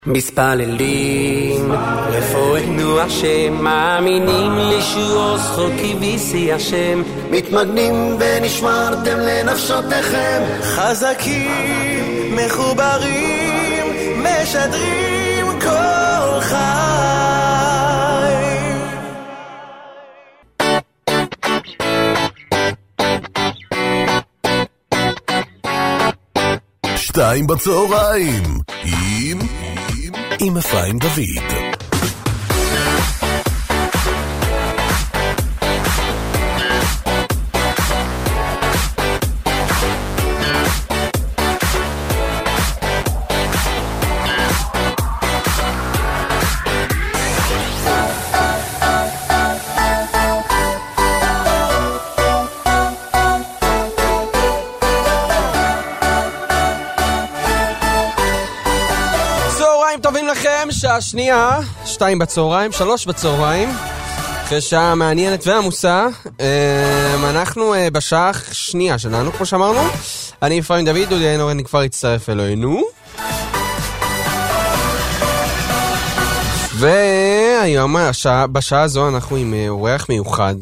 מתפללים רפואנו השם, מאמינים לישועו זכו כביסי השם, מתמגנים ונשמרתם לנפשותיכם, חזקים מחוברים משדרים כל חי. שתיים בצהריים עם אפרים דוד. שעה שנייה, 2 בצהריים, 3 בצהריים, אחרי שעה מעניינת ועמוסה. אנחנו בשעה שנייה שלנו, כמו שאמרנו. אני אפרים דוד, דודי איינורן כבר הצטרף אלינו. והיום בשעה הזו אנחנו עם אורח מיוחד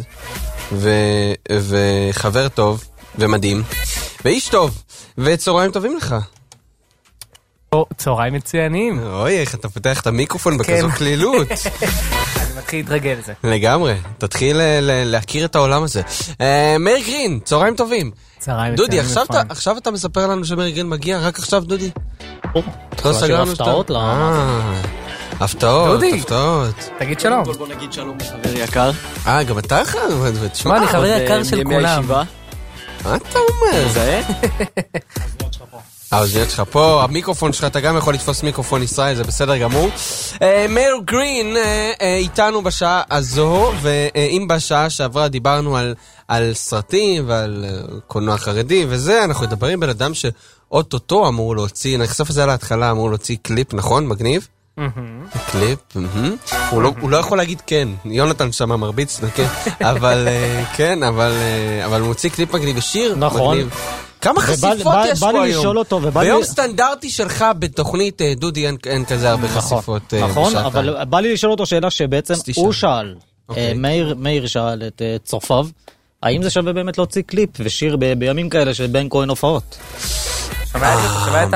וחבר טוב ומדהים ואיש טוב, וצהריים טובים לך. צהריים מצוינים. אוי, איך אתה פותח את המיקרופון בכזו כלילות. אני מתחיל להתרגל לזה. לגמרי, תתחיל להכיר את העולם הזה. מאיר גרין, צהריים טובים. צהריים דודי, מצוינים. עכשיו אתה מספר לנו שמאיר גרין מגיע, רק עכשיו דודי. הפתעות לא. הפתעות. תגיד שלום. בוא נגיד שלום לחבר יקר. גם אתה חבר. תשמע, אני חבר יקר של כולם. מה אתה אומר? זה? האוזניות שלך פה, המיקרופון שלך, אתה גם יכול לתפוס מיקרופון ישראל, זה בסדר גמור. מאיר גרין איתנו בשעה הזו, ואם בשעה שעברה דיברנו על סרטים ועל קולנוע חרדי וזה, אנחנו מדברים בן אדם שאוטוטו אמור להוציא, נחשוף את זה על ההתחלה, אמור להוציא קליפ, נכון? מגניב? קליפ, הוא לא יכול להגיד כן, יונתן שמה מרביץ, אבל כן, אבל הוא מוציא קליפ מגניב ושיר מגניב. כמה חשיפות יש פה היום? ביום סטנדרטי שלך בתוכנית דודי אין כזה הרבה חשיפות. נכון, אבל בא לי לשאול אותו שאלה שבעצם הוא שאל, מאיר שאל את צורפיו, האם זה שווה באמת להוציא קליפ ושיר בימים כאלה של בן כהן הופעות? שמעת?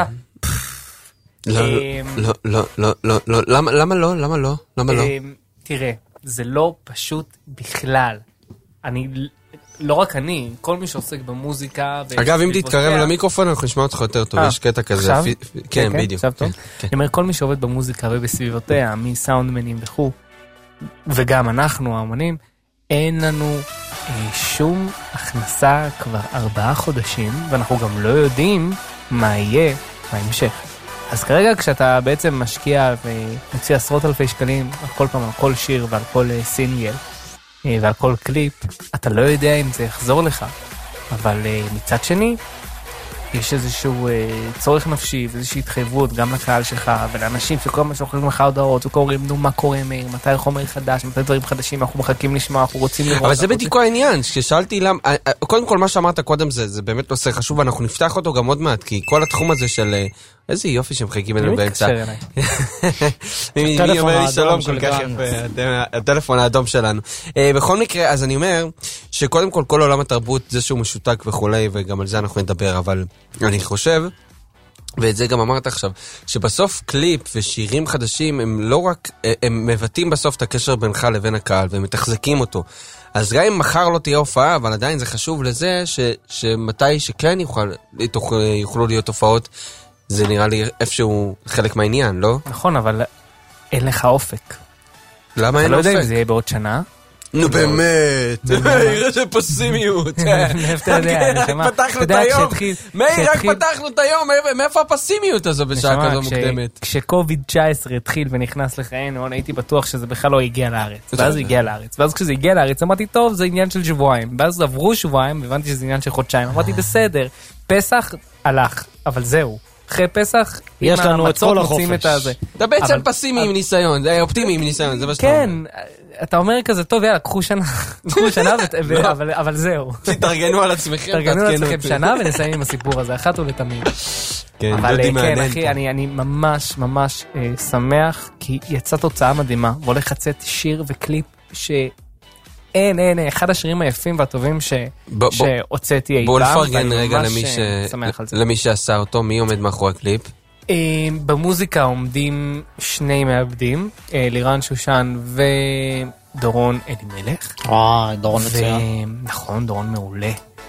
לא, למה לא? תראה, זה לא פשוט בכלל. לא רק אני, כל מי שעוסק במוזיקה. אגב, אם תתקרב למיקרופון, אנחנו נשמע אותך יותר טוב, יש קטע כזה. עכשיו? כן, בדיוק. אני אומר, כל מי שעובד במוזיקה ובסביבותיה, מסאונדמנים וכו', וגם אנחנו, האמנים, אין לנו שום הכנסה כבר 4 חודשים, ואנחנו גם לא יודעים מה יהיה בהמשך. אז כרגע כשאתה בעצם משקיע ומוציא עשרות אלפי שקלים, על כל פעם, על כל שיר ועל כל סינגל, ועל כל קליפ, אתה לא יודע אם זה יחזור לך. אבל מצד שני, יש איזשהו צורך נפשי ואיזושהי התחייבות גם לקהל שלך ולאנשים שכל מה שולחים לך הודעות וקוראים, נו מה קורה מאיר, מתי חומר חדש, מתי דברים חדשים, אנחנו מחכים לשמוע, אנחנו רוצים לראות. אבל זה בדיוק העניין, כששאלתי למה, קודם כל מה שאמרת קודם זה באמת נושא חשוב, אנחנו נפתח אותו גם עוד מעט, כי כל התחום הזה של איזה יופי שמחכים אלינו באמצע. מי אומר לי שלום כל כך יפה, הטלפון האדום שלנו. בכל מקרה, אז אני אומר שקודם כל עולם התרבות זה שהוא משותק וכולי, וגם על זה אנחנו נדבר, אבל אני חושב, ואת זה גם אמרת עכשיו, שבסוף קליפ ושירים חדשים הם לא רק, הם מבטאים בסוף את הקשר בינך לבין הקהל, והם מתחזקים אותו. אז גם אם מחר לא תהיה הופעה, אבל עדיין זה חשוב לזה שמתי שכן יוכלו להיות הופעות, זה נראה לי איפשהו חלק מהעניין, לא? נכון, אבל אין לך אופק. למה אין אופק? אתה לא יודע אם זה יהיה בעוד שנה. נו באמת, איזה פסימיות. רק פתחנו את היום. מאיר, רק פתחנו את היום, מאיפה הפסימיות הזו בשעה כזו מוקדמת? כשקוביד-19 התחיל ונכנס לכהן, הייתי בטוח שזה בכלל לא הגיע לארץ. ואז זה הגיע לארץ. ואז כשזה הגיע לארץ, אמרתי, טוב, זה עניין של שבועיים. ואז עברו שבועיים, והבנתי שזה עניין של חודשיים. אמרתי, בסדר, פסח הלך, אבל זהו. אחרי פסח, יש לנו את כל החופש. אתה בעצם פסימי עם ניסיון, אופטימי עם ניסיון, זה מה שאתה אומר. כן, אתה אומר כזה, טוב, יאללה, קחו שנה, אבל זהו. תתארגנו על עצמכם, תארגנו על עצמכם שנה ונסיים עם הסיפור הזה, אחת ולתמיד. אבל כן, אחי, אני ממש ממש שמח, כי יצאה תוצאה מדהימה, והולך לצאת שיר וקליפ אין, אחד השירים היפים והטובים שהוצאתי אי פעם. בואו לפרגן רגע למי שעשה אותו, מי עומד מאחורי הקליפ? במוזיקה עומדים שני מעבדים, לירן שושן ודורון אלימלך. דורון מצוין. נכון, דורון מעולה.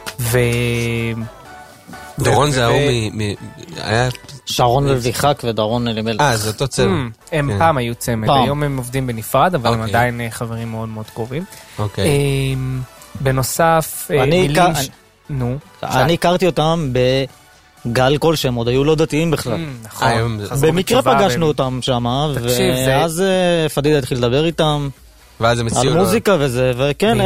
דורון זה ההוא היה... שרון לויחק ודורון אלימלך. זה אותו צמד. הם פעם היו צמד, היום הם עובדים בנפרד, אבל הם עדיין חברים מאוד מאוד קרובים. בנוסף, אני הכרתי אותם בגל כלשהם, עוד היו לא דתיים בכלל. נכון. במקרה פגשנו אותם שם, ואז פדידה התחיל לדבר איתם. ואז הם הציעו על מוזיקה וזה, וכן,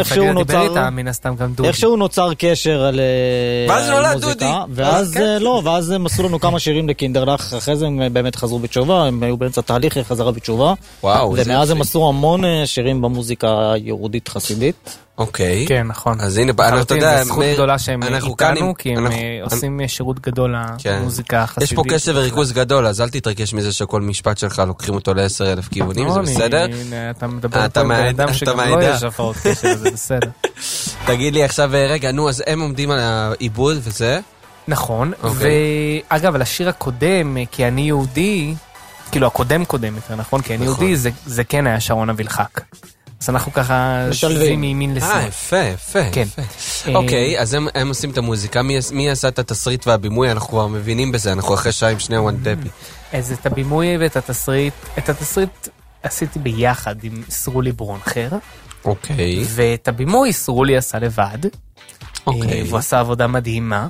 איכשהו נוצר קשר על מוזיקה, ואז הם עשו לנו כמה שירים לקינדרלך, אחרי זה הם באמת חזרו בתשובה, הם היו באמצע תהליך חזרה בתשובה, ומאז הם עשו המון שירים במוזיקה יהודית חסידית. אוקיי. כן, נכון. אז הנה, אתה יודע, זכות גדולה שהם איתנו, כי הם עושים שירות גדול למוזיקה החסידית. יש פה קשב וריכוז גדול, אז אל תתרכש מזה שכל משפט שלך לוקחים אותו ל10,000 כיוונים, זה בסדר? אתה מדבר פה עם אדם שגם לא יש הפעות קשב, זה בסדר. תגיד לי עכשיו, רגע, נו, אז הם עומדים על העיבוד וזה? נכון, ואגב, על השיר הקודם, כי אני יהודי, כאילו הקודם יותר, נכון? כי אני יהודי, זה כן היה שרון אבילחק. אז אנחנו ככה משלבים מימין לשמאל. יפה. כן. אוקיי, אז הם עושים את המוזיקה. מי עשה את התסריט והבימוי? אנחנו כבר מבינים בזה, אנחנו אחרי שעה עם שני וואן דפי. אז את הבימוי ואת התסריט, עשיתי ביחד עם סרולי ברונכר. אוקיי. ואת הבימוי סרולי עשה לבד. אוקיי. והוא עשה עבודה מדהימה.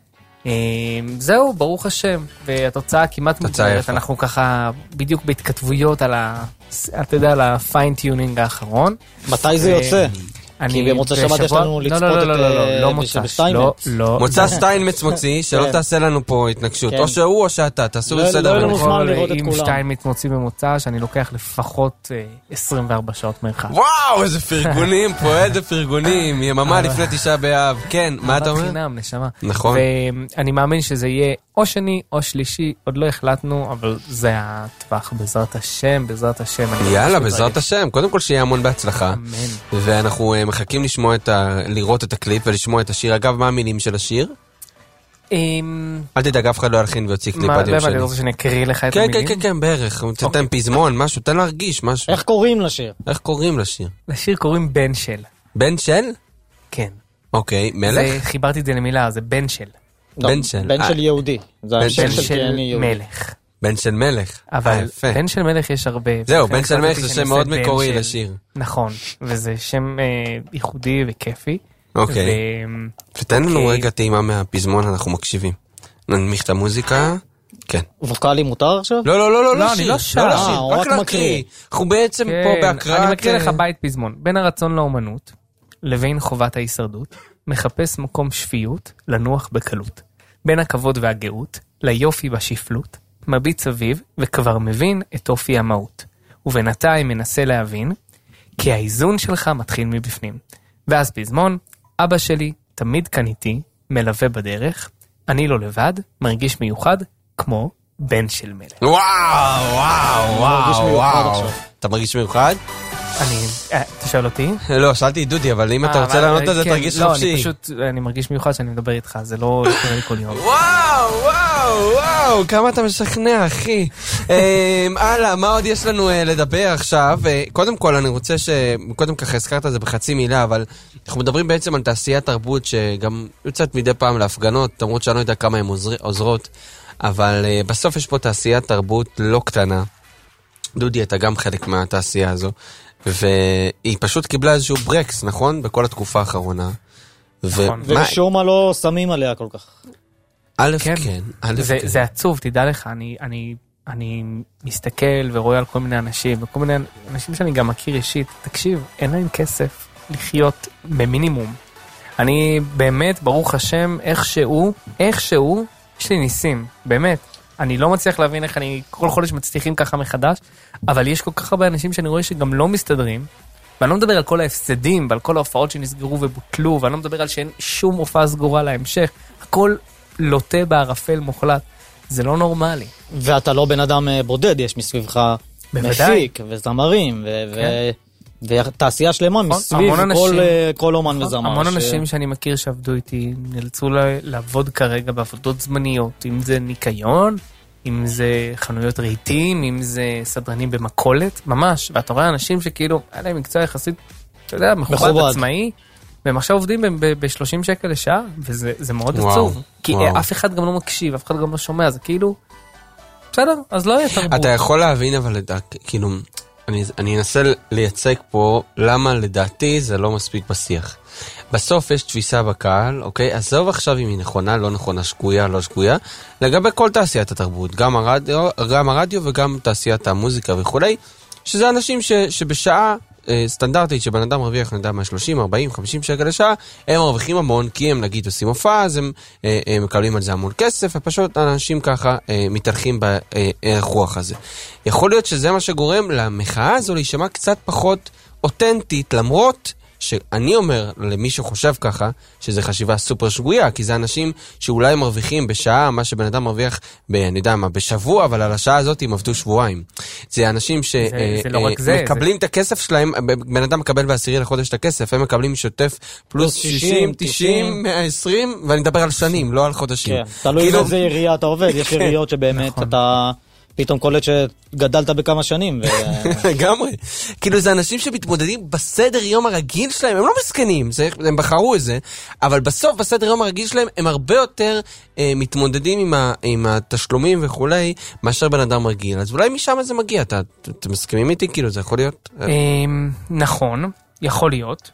זהו, ברוך השם, והתוצאה כמעט מוגמרת, אנחנו ככה בדיוק בהתכתבויות על אתה יודע, על הפיינטיונינג האחרון. מתי זה יוצא? כי במוצא שבת יש לנו לצפות את מוצא סטיינמץ מוציא, שלא תעשה לנו פה התנגשות, או שהוא או שאתה, תעשו בסדר. אם סטיינמץ מוציא במוצא, שאני לוקח לפחות 24 שעות מרחק. וואו, איזה פרגונים פה, איזה פרגונים, יממה לפני 9 באב. כן, מה אתה אומר? חינם, נשמה. נכון. ואני מאמין שזה יהיה או שני או שלישי, עוד לא החלטנו, אבל זה הטווח, בעזרת השם. יאללה, בעזרת השם. קודם כל שיהיה המון בהצלחה. אמן. ואנחנו מחכים לראות את הקליפ ולשמוע את השיר. אגב, מה המילים של השיר? אל תדאג, אף אחד לא ילחין ויוציא קליפ עד יום שני. אני רוצה שאני אקריא לך את המילים? כן, בערך. תתן פזמון, משהו, תן להרגיש משהו. איך קוראים לשיר? לשיר קוראים בן של. בן של? כן. אוקיי, מלך? חיברתי את זה למילה, זה בן של. בן של יהודי. בן של מלך. בן של מלך. אבל בן של מלך יש הרבה. זהו, בן של מלך זה שם מאוד מקורי לשיר. נכון, וזה שם ייחודי וכיפי. אוקיי. ותן לנו רגע טעימה מהפזמון, אנחנו מקשיבים. ננמיך את המוזיקה. כן. ווקלי מותר עכשיו? לא, אני לא שר. רק מקריא. אנחנו בעצם פה בהקראת... אני מקריא לך בית פזמון. בין הרצון לאומנות לבין חובת ההישרדות, מחפש מקום שפיות, לנוח בקלות. בין הכבוד והגאות, ליופי בשפלות, מביט סביב וכבר מבין את אופי המהות. ובינתיים מנסה להבין, כי האיזון שלך מתחיל מבפנים. ואז פזמון, אבא שלי תמיד כאן איתי, מלווה בדרך, אני לא לבד, מרגיש מיוחד, כמו בן של מלך. וואו. אתה מרגיש מיוחד? אתה שואל אותי? לא, שאלתי דודי, אבל אם אתה רוצה לענות על זה, תרגיש חופשי. אני מרגיש מיוחד שאני מדבר איתך, זה לא קורה לי כל יום. וואו, כמה אתה משכנע, אחי. הלאה, מה עוד יש לנו לדבר עכשיו? קודם כל, אני רוצה קודם ככה הזכרת את זה בחצי מילה, אבל אנחנו מדברים בעצם על תעשיית תרבות, שגם יוצאת מדי פעם להפגנות, למרות שאני לא יודע כמה הן עוזרות, אבל בסוף יש פה תעשיית תרבות לא קטנה. דודי, אתה גם חלק מהתעשייה הזו, והיא פשוט קיבלה איזשהו ברקס, נכון? בכל התקופה האחרונה. נכון. ומשום מה לא שמים עליה כל כך. כן. זה עצוב, תדע לך, אני מסתכל ורואה על כל מיני אנשים, וכל מיני אנשים שאני גם מכיר אישית, תקשיב, אין להם כסף לחיות במינימום. אני באמת, ברוך השם, איכשהו, יש לי ניסים, באמת. אני לא מצליח להבין איך אני כל חודש מצליחים ככה מחדש, אבל יש כל כך הרבה אנשים שאני רואה שגם לא מסתדרים, ואני לא מדבר על כל ההפסדים, ועל כל ההופעות שנסגרו ובוטלו, ואני לא מדבר על שאין שום הופעה סגורה להמשך, הכל לוטה בערפל מוחלט. זה לא נורמלי. ואתה לא בן אדם בודד, יש מסביבך מפיק וזמרים, ותעשייה שלמה מסביב כל אומן וזמר. המון אנשים שאני מכיר שעבדו איתי, נאלצו לעבוד כרגע בעבודות זמניות, אם זה ניקיון, אם זה חנויות רהיטים, אם זה סדרנים במכולת, ממש. ואתה רואה אנשים שכאילו, היה להם מקצוע יחסית, אתה יודע, מכובד עצמאי, והם עכשיו עובדים ב-30 שקל לשעה, וזה מאוד עצוב. כי אף אחד גם לא מקשיב, אף אחד גם לא שומע, זה כאילו, בסדר, אז לא יהיה תרבות. אתה יכול להבין, אבל כאילו, אני אנסה לייצג פה למה לדעתי זה לא מספיק בשיח. בסוף יש תפיסה בקהל, אוקיי? עזוב עכשיו אם היא נכונה, לא נכונה, שגויה, לא שגויה, לגבי כל תעשיית התרבות, גם הרדיו וגם תעשיית המוזיקה וכולי, שזה אנשים שבשעה סטנדרטית שבן אדם מרוויח, נדע, 30, 40, 50 שקל לשעה, הם מרוויחים המון, כי הם נגיד עושים הופעה, אז הם מקבלים על זה המון כסף, ופשוט אנשים ככה מתהלכים בערך רוח הזה. יכול להיות שזה מה שגורם למחאה הזו להישמע קצת פחות אותנטית, למרות שאני אומר למי שחושב ככה, שזה חשיבה סופר שגויה, כי זה אנשים שאולי מרוויחים בשעה, מה שבן אדם מרוויח, אני יודע מה, בשבוע, אבל על השעה הזאת הם עבדו שבועיים. זה אנשים שמקבלים את הכסף שלהם, בן אדם מקבל בעשירי לחודש את הכסף, הם מקבלים שוטף פלוס 60, 90, 120, ואני מדבר על שנים, לא על חודשים. תלוי באיזה עירייה אתה עובד, יש עיריות שבאמת אתה פתאום קולט שגדלת בכמה שנים. לגמרי. כאילו זה אנשים שמתמודדים בסדר יום הרגיל שלהם, הם לא מסכנים, הם בחרו את זה, אבל בסוף בסדר יום הרגיל שלהם הם הרבה יותר מתמודדים עם התשלומים וכולי, מאשר בן אדם רגיל. אז אולי משם זה מגיע, אתם מסכימים איתי? כאילו זה יכול להיות? נכון, יכול להיות.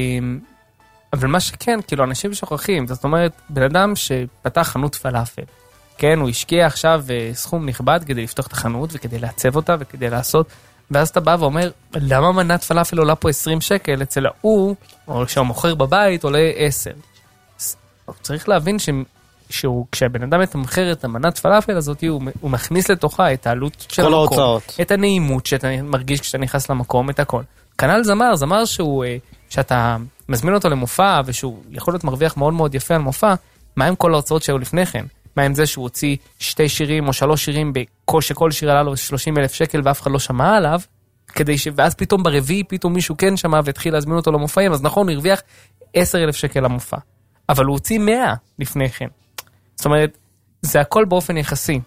אבל מה שכן, כאילו אנשים שוכחים, זאת אומרת, בן אדם שפתח חנות פלאפל, כן, הוא השקיע עכשיו סכום נכבד כדי לפתוח את החנות וכדי לעצב אותה וכדי לעשות, ואז אתה בא ואומר, למה מנת פלאפל עולה פה 20 שקל אצל ההוא, או שהוא מוכר בבית עולה 10. צריך להבין כשהבן אדם מתמחר את המנת פלאפל הזאת, הוא מכניס לתוכה את העלות של המקום, את הנעימות שאתה מרגיש כשאתה נכנס למקום, את הכל. כנ"ל זמר שאתה מזמין אותו למופע, ושהוא יכול להיות מרוויח מאוד מאוד יפה על מופע, מה עם כל ההוצאות שהיו לפני כן? מה עם זה שהוא הוציא 2 שירים או 3 שירים שכל שיר עלה לו 30,000 שקל ואף אחד לא שמע עליו, ואז פתאום ברביעי פתאום מישהו כן שמע והתחיל להזמין אותו למופעים, אז נכון, הוא הרוויח 10,000 שקל למופע, אבל הוא הוציא 100 לפני כן. זאת אומרת, זה הכל באופן יחסי.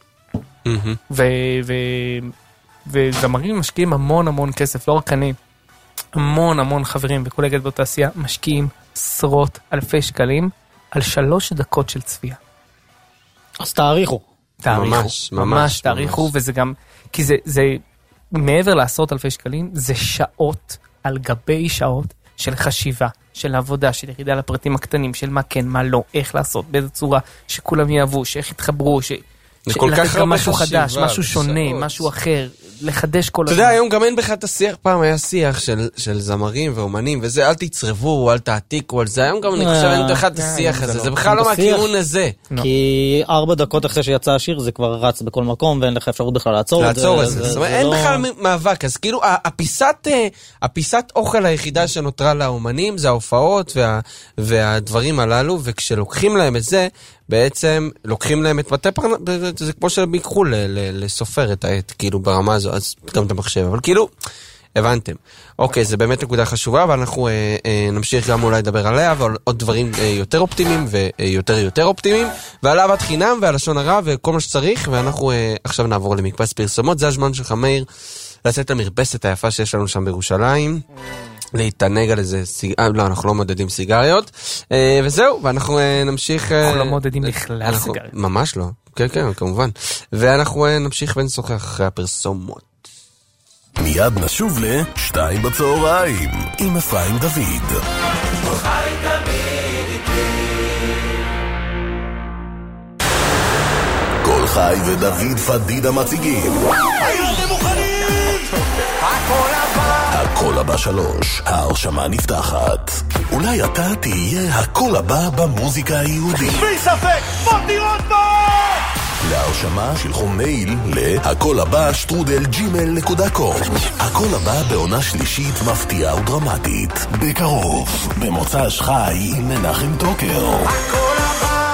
וזמרים משקיעים המון המון כסף, לא רק אני, המון חברים בקולגת בתעשייה משקיעים עשרות אלפי שקלים על 3 דקות של צפייה. אז תאריכו. ממש תאריכו, וזה גם, כי זה מעבר לעשרות אלפי שקלים, זה שעות על גבי שעות של חשיבה, של עבודה, של ירידה לפרטים הקטנים, של מה כן, מה לא, איך לעשות, באיזה צורה, שכולם יאהבו, שאיך יתחברו, שלתת גם משהו חדש, משהו שונה, משהו אחר, לחדש כל הזמן. אתה יודע, היום גם אין בכלל את השיח, פעם היה שיח של זמרים ואומנים, וזה אל תצרבו, אל תעתיקו על זה, היום גם אני חושב אין בכלל את השיח הזה, זה בכלל לא מהכיוון הזה. כי 4 דקות אחרי שיצא השיר, זה כבר רץ בכל מקום, ואין לך אפשרות בכלל לעצור את זה. זאת אומרת, אין בכלל מאבק, אז כאילו, הפיסת אוכל היחידה שנותרה לאומנים, זה ההופעות והדברים הללו, וכשלוקחים להם את זה, בעצם לוקחים להם את בתי פרנס, זה כמו שהם יקחו לסופר את העט, כאילו ברמה הזו, אז גם את המחשב, אבל כאילו, הבנתם. אוקיי, זה באמת נקודה חשובה, ואנחנו נמשיך גם אולי לדבר עליה, ועל עוד דברים יותר אופטימיים ויותר אופטימיים, ועל אהבת חינם והלשון הרע וכל מה שצריך, ואנחנו עכשיו נעבור למקבץ פרסומות, זה הזמן שלך מאיר, לצאת למרפסת היפה שיש לנו שם בירושלים, להתענג על איזה לא, אנחנו לא מודדים סיגריות, וזהו, ואנחנו נמשיך... אנחנו לא מודדים בכלל סיגריות. ממש לא, כן, כמובן. ואנחנו נמשיך ונשוחח אחרי הפרסומות. מיד נשוב ל-2 בצהריים, עם אפרים דוד. כל חי ודוד פדידה מציגים. הילדים מוכנים! הכל הבא! הכל הבא 3, ההרשמה נפתחת. אולי אתה תהיה הכל הבא במוזיקה היהודית. בלי ספק, מוטי רוטמן! להרשמה שלחו מייל להקולבא@gmail.com. הכל הבא בעונה שלישית מפתיעה ודרמטית. בקרוב, במוצ"ש חי עם מנחם טוקר. הכל הבא.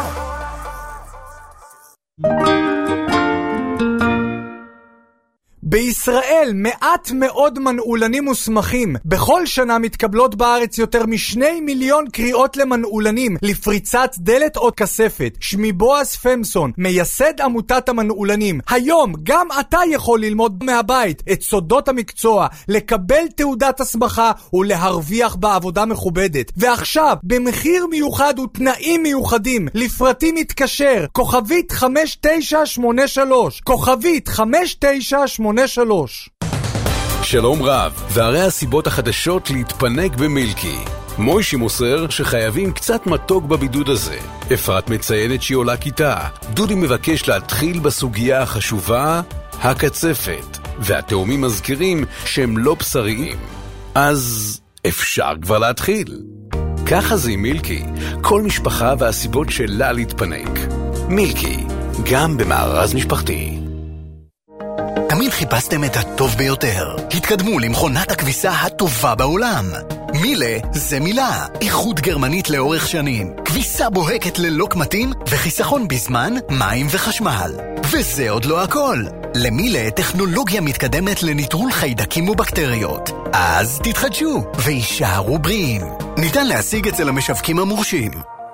בישראל מעט מאוד מנעולנים מוסמכים. בכל שנה מתקבלות בארץ יותר מ2 מיליון קריאות למנעולנים לפריצת דלת או כספת. שמי בועז פמסון, מייסד עמותת המנעולנים. היום גם אתה יכול ללמוד מהבית את סודות המקצוע, לקבל תעודת הסמכה ולהרוויח בעבודה מכובדת. ועכשיו, במחיר מיוחד ותנאים מיוחדים, לפרטים מתקשר, כוכבית 5983, כוכבית 5983. שלום רב, והרי הסיבות החדשות להתפנק במילקי. מוישי מוסר שחייבים קצת מתוק בבידוד הזה. אפרת מציינת שהיא עולה כיתה. דודי מבקש להתחיל בסוגיה החשובה, הקצפת. והתאומים מזכירים שהם לא בשריים. אז אפשר כבר להתחיל. ככה זה עם מילקי. כל משפחה והסיבות שלה להתפנק. מילקי, גם במארז משפחתי. תמיד חיפשתם את הטוב ביותר. התקדמו למכונת הכביסה הטובה בעולם. מילה זה מילה. איכות גרמנית לאורך שנים. כביסה בוהקת ללא קמטים וחיסכון בזמן, מים וחשמל. וזה עוד לא הכל. למילה טכנולוגיה מתקדמת לניטרול חיידקים ובקטריות. אז תתחדשו וישארו בריאים. ניתן להשיג אצל המשווקים המורשים.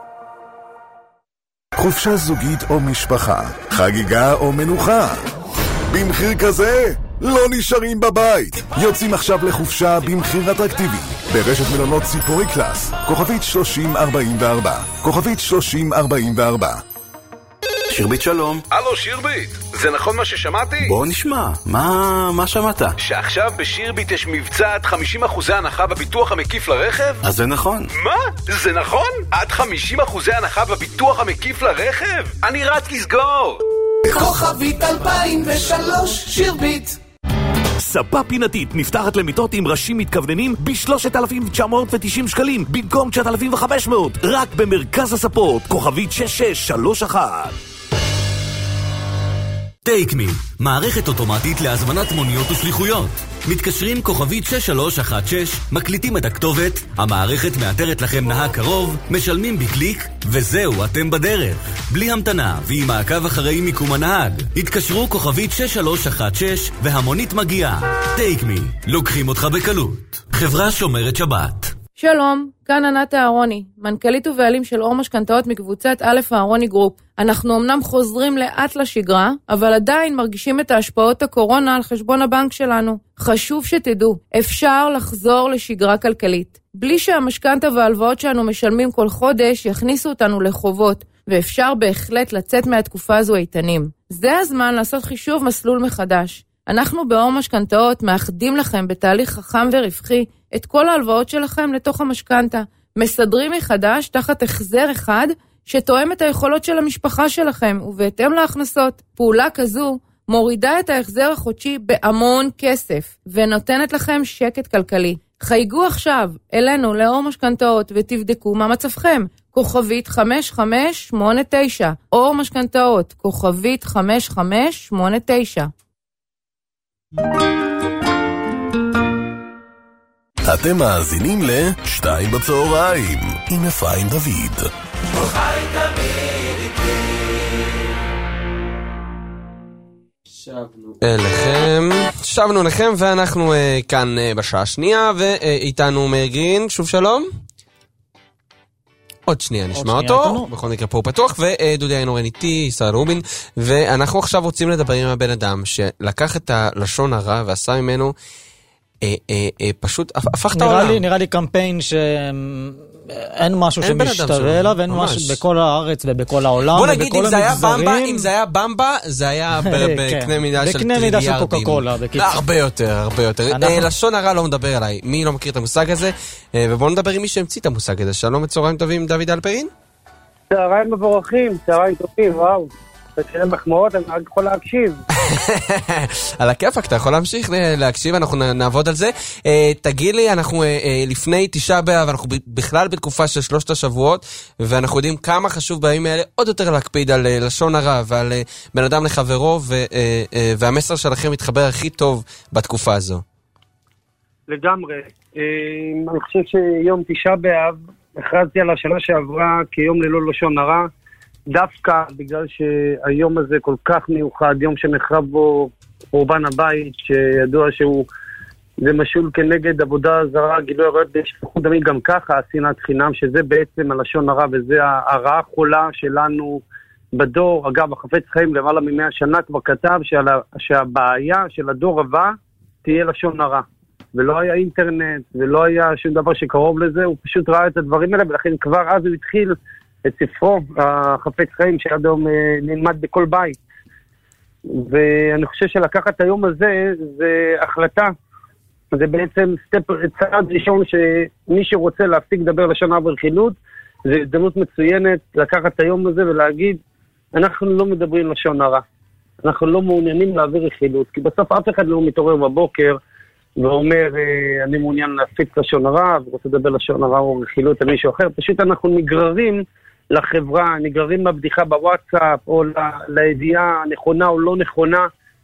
חופשה זוגית או משפחה, חגיגה או מנוחה. במחיר כזה לא נשארים בבית. יוצאים עכשיו לחופשה במחיר אטרקטיבי ברשת מלונות ציפורי קלאס, כוכבית 3044, כוכבית 3044. שירבית שלום. הלו שירבית, זה נכון מה ששמעתי? בוא נשמע, מה שמעת? שעכשיו בשירבית יש מבצע עד 50% הנחה בביטוח המקיף לרכב? אז זה נכון. מה? זה נכון? עד 50% הנחה בביטוח המקיף לרכב? אני רץ לסגור. כוכבית 2003 שירבית. ספה פינתית נפתחת למיטות עם ראשים מתכווננים ב-3,990 שקלים במקום 9,500, רק במרכז הספות, כוכבית 6631. טייק מי, מערכת אוטומטית להזמנת מוניות ושליחויות. מתקשרים כוכבית 6316, מקליטים את הכתובת, המערכת מאתרת לכם נהג קרוב, משלמים בקליק, וזהו, אתם בדרך. בלי המתנה ועם מעקב אחרי מיקום הנהג. התקשרו כוכבית 6316 והמונית מגיעה. טייק מי, לוקחים אותך בקלות. חברה שומרת שבת. שלום, כאן ענת אהרוני, מנכ"לית ובעלים של אור משכנתאות מקבוצת א' אהרוני גרופ. אנחנו אמנם חוזרים לאט לשגרה, אבל עדיין מרגישים את ההשפעות הקורונה על חשבון הבנק שלנו. חשוב שתדעו, אפשר לחזור לשגרה כלכלית. בלי שהמשכנתה וההלוואות שאנו משלמים כל חודש יכניסו אותנו לחובות, ואפשר בהחלט לצאת מהתקופה הזו איתנים. זה הזמן לעשות חישוב מסלול מחדש. אנחנו באור משכנתאות מאחדים לכם בתהליך חכם ורווחי את כל ההלוואות שלכם לתוך המשכנתה. מסדרים מחדש תחת החזר אחד שתואם את היכולות של המשפחה שלכם ובהתאם להכנסות. פעולה כזו מורידה את ההחזר החודשי בהמון כסף ונותנת לכם שקט כלכלי. חייגו עכשיו אלינו לאור משכנתאות ותבדקו מה מצבכם. כוכבית 5589, אור משכנתאות, כוכבית 5589. אתם מאזינים ל-2 בצהריים עם אפרים דוד. שבנו לכם ואנחנו כאן בשעה השנייה ואיתנו מאיר גרין, שוב שלום. עוד שנייה נשמע אותו, בכל מקרה פה הוא פתוח, ודודי איינורן איתי, ישראל רובין, ואנחנו עכשיו רוצים לדבר עם הבן אדם שלקח את הלשון הרע ועשה ממנו פשוט הפך את העולם. נראה לי קמפיין שאין משהו שמשתווה אליו, ואין משהו בכל הארץ ובכל העולם. בוא נגיד, אם זה היה במבה, זה היה בקנה מידה של טריליארדים. הרבה יותר, הרבה יותר. לשון הרע לא מדבר עליי. מי לא מכיר את המושג הזה? ובואו נדבר עם מי שהמציא את המושג הזה. שלום וצהריים טובים, דוד אלפרין. צהריים מבורכים, צהריים טובים, וואו. אתה תראה מחמאות, אני רק יכול להקשיב. על הכיפק, אתה יכול להמשיך להקשיב, אנחנו נעבוד על זה. תגיד לי, אנחנו לפני 9 באב, אנחנו בכלל בתקופה של 3 השבועות, ואנחנו יודעים כמה חשוב בימים האלה עוד יותר להקפיד על לשון הרע ועל בן אדם לחברו, והמסר שלכם מתחבר הכי טוב בתקופה הזו. לגמרי. אני חושב שיום 9 באב, הכרזתי על השנה שעברה כיום ללא לשון הרע, דווקא בגלל שהיום הזה כל כך מיוחד, יום שנחרב בו חורבן הבית, שידוע שהוא זה משול כנגד עבודה זרה, גילוי עריות בשפיכות דמים, גם ככה שנאת חינם, שזה בעצם הלשון הרע, וזה הרעה החולה שלנו בדור. אגב, החפץ חיים למעלה מ100 שנה כבר כתב שהבעיה של הדור הבא תהיה לשון הרע. ולא היה אינטרנט, ולא היה שום דבר שקרוב לזה, הוא פשוט ראה את הדברים האלה, ולכן כבר אז הוא התחיל את ספרו, החפץ חיים, שעד היום נלמד בכל בית. ואני חושב שלקחת היום הזה, זה החלטה, זה בעצם צעד ראשון שמי שרוצה להפסיק לדבר לשון הרע ברכילות, זה הזדמנות מצוינת לקחת היום הזה ולהגיד, אנחנו לא מדברים לשון הרע, אנחנו לא מעוניינים להעביר רכילות, כי בסוף אף אחד לא מתעורר בבוקר, ואומר, אני מעוניין להפיץ לשון הרע, ורוצה לדבר לשון הרע או רכילות על מישהו אחר, פשוט אנחנו נגררים לחברה, נגררים בבדיחה בוואטסאפ, או לידיעה נכונה או לא נכונה,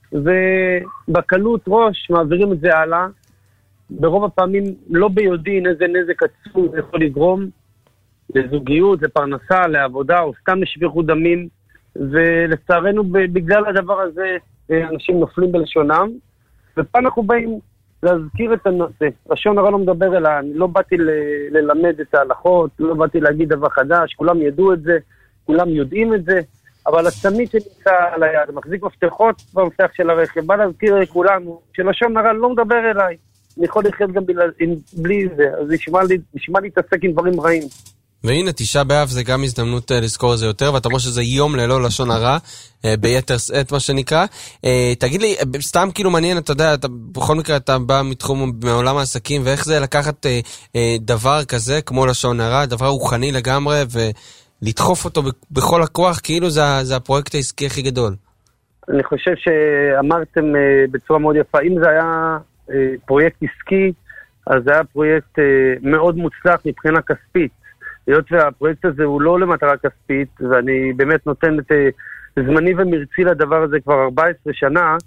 ובקלות ראש מעבירים את זה הלאה, ברוב הפעמים לא ביודעין איזה נזק עצום זה יכול לגרום, לזוגיות, לפרנסה, לעבודה, או סתם לשפיכות דמים, ולצערנו בגלל הדבר הזה, אנשים נופלים בלשונם, ופה אנחנו באים להזכיר את הנושא. לשון הרע לא מדבר אליי, אני לא באתי ללמד את ההלכות, לא באתי להגיד דבר חדש, כולם ידעו את זה, כולם יודעים את זה, אבל הצמיד שנמצא על היד, מחזיק מפתחות במפתח של הרכב, בא להזכיר לכולנו, שלשון הרע לא מדבר אליי, אני יכול לחיות גם בלי זה, אז נשמע לי להתעסק עם דברים רעים. והנה, 9 באב זה גם הזדמנות לזכור את זה יותר, ואתה אומר שזה יום ללא לשון הרע, ביתר שאת מה שנקרא. תגיד לי, סתם כאילו מעניין, אתה יודע, בכל מקרה אתה בא מתחום מעולם העסקים, ואיך זה לקחת דבר כזה כמו לשון הרע, דבר רוחני לגמרי, ולדחוף אותו בכל הכוח, כאילו זה הפרויקט העסקי הכי גדול. אני חושב שאמרתם בצורה מאוד יפה, אם זה היה פרויקט עסקי, אז זה היה פרויקט מאוד מוצלח מבחינה כספית. היות והפרויקט הזה הוא לא למטרה כספית, ואני באמת נותן את זמני ומרצי לדבר הזה כבר 14 שנה,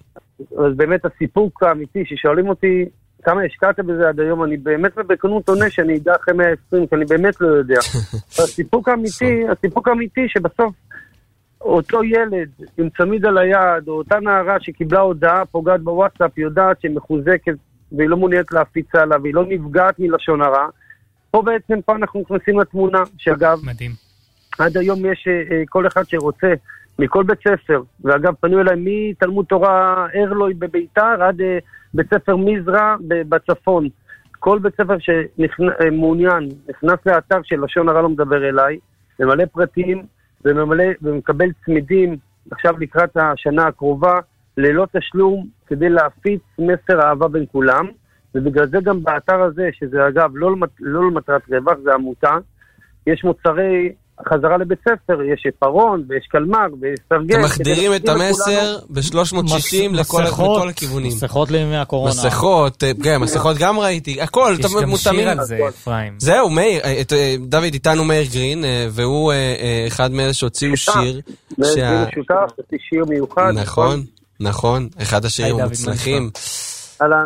אז באמת הסיפוק האמיתי ששואלים אותי כמה השקעת בזה עד היום, אני באמת בכנות עונה שאני אדע אחרי 120, כי אני באמת לא יודע. הסיפוק האמיתי שבסוף אותו ילד עם צמיד על היד, או אותה נערה שקיבלה הודעה פוגעת בוואטסאפ, יודעת שהיא מחוזקת והיא לא מעוניינת להפיצה לה, והיא לא נפגעת מלשון הרע, פה בעצם פה אנחנו נכנסים לתמונה, שאגב, מדהים. עד היום יש כל אחד שרוצה, מכל בית ספר, ואגב פנו אליי מתלמוד תורה ארלוי בביתר, עד בית ספר מזרע בצפון. כל בית ספר שמעוניין, נכנס לאתר של לשון הרע לא מדבר אליי, ממלא פרטים, ומקבל צמידים, עכשיו לקראת השנה הקרובה, ללא תשלום, כדי להפיץ מסר אהבה בין כולם, ובגלל זה גם באתר הזה, שזה אגב לא למטרת רווח, זה עמותה, יש מוצרי חזרה לבית ספר, יש פרון, ויש קלמר, ויש סרגל. אתם מחדירים את המסר ב-360 לכל הכיוונים. מסכות לימי הקורונה. מסכות, כן, מסכות גם ראיתי, הכל, יש גם שיר על זה, אפרים. זהו, דוד איתנו מאיר גרין, והוא אחד מאלה שהוציאו שיר. מאיר גרין שותף, זה שיר מיוחד. נכון, אחד השירים המוצלחים. אהלן.